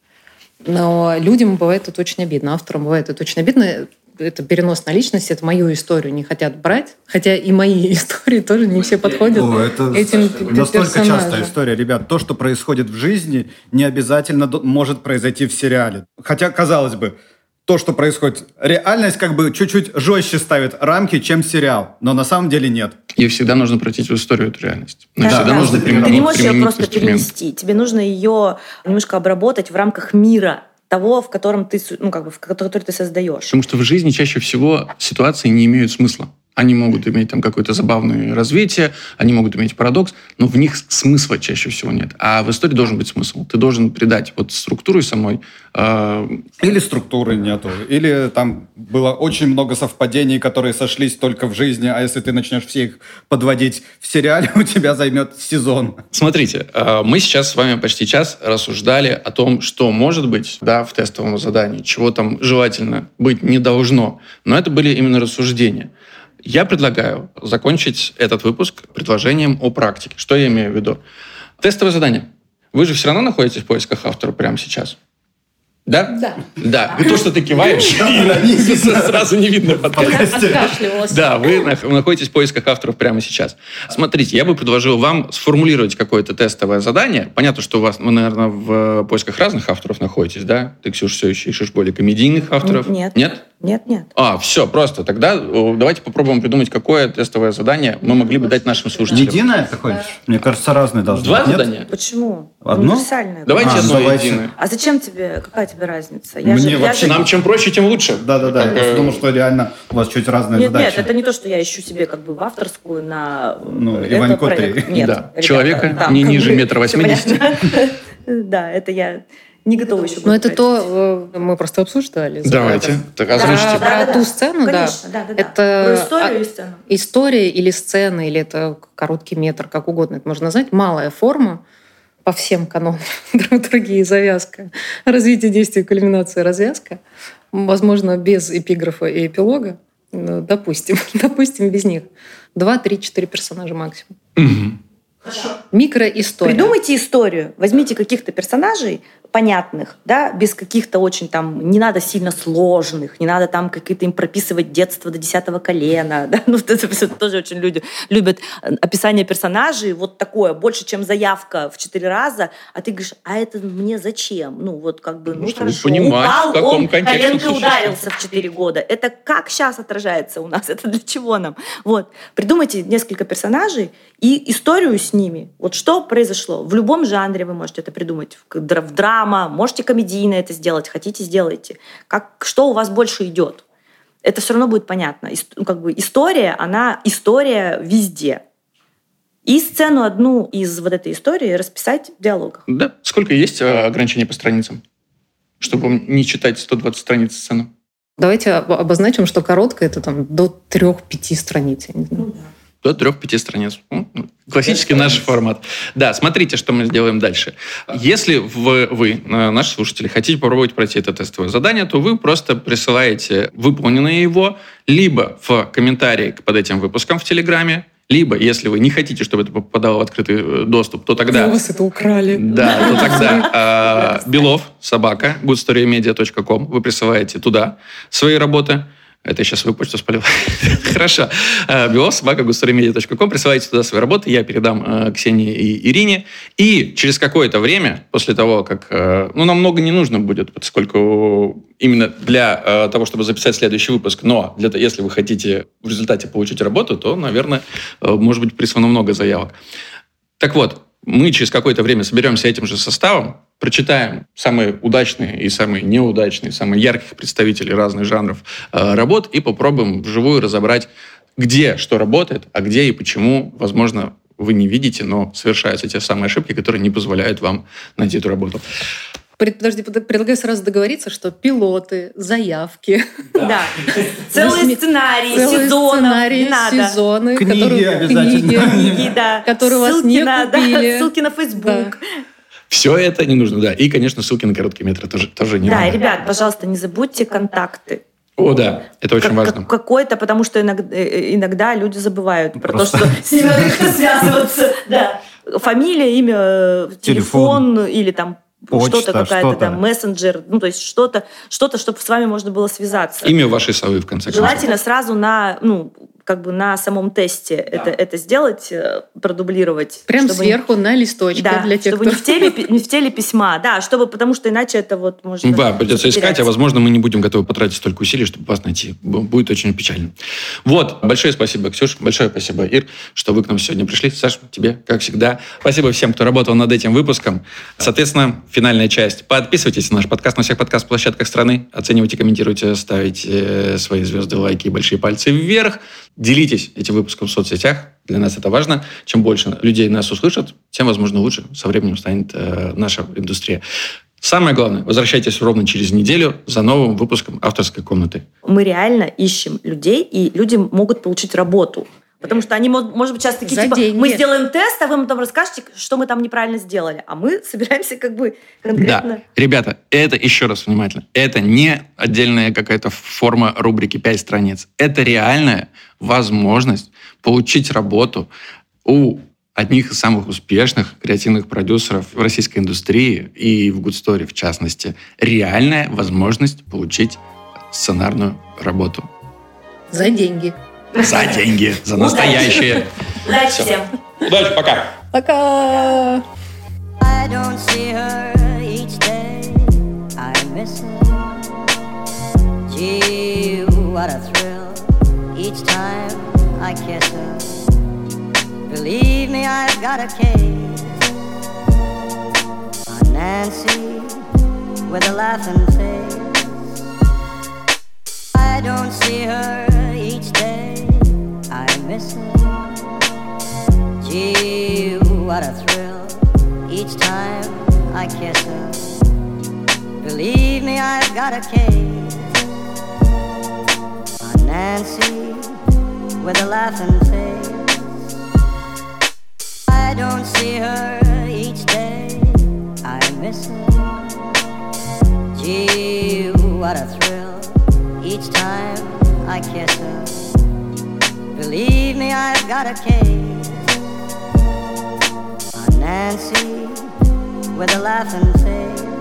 Но людям бывает это очень обидно, авторам бывает это очень обидно. Это перенос на личность, это мою историю не хотят брать. Хотя и мои истории тоже не все подходят этим персонажам. Настолько частая история, ребят. То, что происходит в жизни, не обязательно может произойти в сериале. Хотя, казалось бы, то, что происходит, реальность как бы чуть-чуть жестче ставит рамки, чем сериал. Но на самом деле нет. Ей всегда нужно пройти в историю эту реальность. Нужно ты не можешь ее просто перенести. Тебе нужно ее немножко обработать в рамках мира того, в котором ты, который ты создаешь. Потому что в жизни чаще всего ситуации не имеют смысла. Они могут иметь там какое-то забавное развитие, они могут иметь парадокс, но в них смысла чаще всего нет. А в истории должен быть смысл. Ты должен придать вот структуру самой. Или структуры нету, или там было очень много совпадений, которые сошлись только в жизни, а если ты начнешь все их подводить в сериале, у тебя займет сезон. Смотрите, мы сейчас с вами почти час рассуждали о том, что может быть, да, в тестовом задании, чего там желательно быть не должно. Но это были именно рассуждения. Я предлагаю закончить этот выпуск предложением о практике. Что я имею в виду? Тестовое задание. Вы же все равно находитесь в поисках автора прямо сейчас? Да? Да. То, что ты киваешь, сразу не видно в подкасте. Да, вы находитесь в поисках авторов прямо сейчас. Смотрите, я бы предложил вам сформулировать какое-то тестовое задание. Понятно, что вы, наверное, в поисках разных авторов находитесь, да? Ты, Ксюша, все еще ищешь более комедийных авторов? Нет. Нет? Нет. Все, просто. Тогда давайте попробуем придумать, какое тестовое задание мы могли бы дать нашим слушателям. Единое ты хочешь? Мне кажется, разные должны быть. Два задания? Почему? Одно? Универсальное. Давайте одно единое. А зачем тебе? Какая тебе разница? Нам чем проще, тем лучше. Да. Я просто думал, что реально у вас чуть разные задачи. Нет, это не то, что я ищу себе как бы в авторскую на Иванько 3. Нет. Да. Человека не ниже 1,80 м. Да, это я не готова еще. Но это то, мы просто обсуждали. Давайте. Так озвучите. Про ту сцену, конечно, да. Это про историю и сцену. История или сцена, или это короткий метр, как угодно это можно назвать. Малая форма по всем канонам драматургии, завязка, развитие действия, кульминация, развязка. Возможно, без эпиграфа и эпилога. Допустим, без них. 2, 3, 4 персонажа максимум. Микроистория. Придумайте историю. Возьмите каких-то персонажей, понятных, да, без каких-то очень там, не надо сильно сложных, не надо там какие-то им прописывать детство до 10 колена, да, ну, это все тоже очень люди любят описание персонажей, вот такое, больше, чем заявка в 4 раза, а ты говоришь, а это мне зачем? Ну, вот как бы, ну, хорошо, упал, в каком он контексте коленкой ударился в 4 года. Это как сейчас отражается у нас? Это для чего нам? Вот. Придумайте несколько персонажей и историю с ними. Вот что произошло. В любом жанре вы можете это придумать. В драма, можете комедийно это сделать. Хотите, сделайте. Что у вас больше идет? Это все равно будет понятно. Как бы история, она история везде. И сцену одну из вот этой истории расписать в диалогах. Да. Сколько есть ограничений по страницам? Чтобы не читать 120 страниц сцену. Давайте обозначим, что короткое это там до 3-5 страниц. Я не знаю. До 3-5 страниц. Классический наш формат. Да, смотрите, что мы сделаем дальше. Если вы, наши слушатели, хотите попробовать пройти это тестовое задание, то вы просто присылаете выполненное его либо в комментарии под этим выпуском в Телеграме, либо, если вы не хотите, чтобы это попадало в открытый доступ, то тогда... У вас это украли. Да, то тогда belov@goodstorymedia.com вы присылаете туда свои работы. Это я сейчас свою почту спалил. Хорошо. belov@goodstorymedia.com присылайте туда свои работы, я передам Ксении и Ирине. И через какое-то время, после того, как... нам много не нужно будет, поскольку именно для того, чтобы записать следующий выпуск, но если вы хотите в результате получить работу, то, наверное, может быть прислано много заявок. Так вот, мы через какое-то время соберемся этим же составом, прочитаем самые удачные и самые неудачные, самые ярких представителей разных жанров работ и попробуем вживую разобрать, где что работает, а где и почему, возможно, вы не видите, но совершаются те самые ошибки, которые не позволяют вам найти эту работу. Подожди, предлагаю сразу договориться, что пилоты, заявки. Да. Целые сценарии, сезоны, книги обязательно. Книги, да. Которые вас не купили. Ссылки на Facebook. Все это не нужно, да. И, конечно, ссылки на короткие метры тоже не нужно. Да, ребят, пожалуйста, не забудьте контакты. О, да, это очень важно. Какой-то, потому что иногда люди забывают про то, что с ними надо как-то связываться. Да. Фамилия, имя, телефон или там почта, что-то какая-то там, мессенджер, то есть что-то, чтобы с вами можно было связаться. Имя вашей совы, в конце концов. Желательно сразу на самом тесте это сделать, продублировать. Прям сверху на листочке для тех, чтобы не в теле письма, потому что иначе это можно... Да, придется искать, а возможно, мы не будем готовы потратить столько усилий, чтобы вас найти. Будет очень печально. Вот, большое спасибо, Ксюш, большое спасибо, Ир, что вы к нам сегодня пришли. Саш, тебе, как всегда. Спасибо всем, кто работал над этим выпуском. Соответственно, финальная часть. Подписывайтесь на наш подкаст на всех подкаст-площадках страны. Оценивайте, комментируйте, ставите свои звезды, лайки и большие пальцы вверх. Делитесь этим выпуском в соцсетях. Для нас это важно. Чем больше людей нас услышат, тем, возможно, лучше со временем станет наша индустрия. Самое главное, возвращайтесь ровно через неделю за новым выпуском «Авторской комнаты». Мы реально ищем людей, и люди могут получить работу. Потому что они, может быть, сейчас такие, мы сделаем тест, а вы нам там расскажете, что мы там неправильно сделали. А мы собираемся конкретно... Да, ребята, это еще раз внимательно. Это не отдельная какая-то форма рубрики «5 страниц». Это реальная возможность получить работу у одних из самых успешных креативных продюсеров в российской индустрии и в Good Story в частности. Реальная возможность получить сценарную работу. За деньги. За деньги, за настоящие. Удачи всем. Удачи, пока. Пока. I don't see her each day. I miss her. Gee, what a thrill each time I kiss her. Believe me, I've got a case on Nancy with a laughing face. I don't see her each day. I miss her. Gee, what a thrill each time I kiss her. Believe me, I've got a case on Nancy with a laughing face. I don't see her each day. I miss her. Gee, what a thrill each time I kiss her. Believe me, I've got a case on Nancy with a laughing face.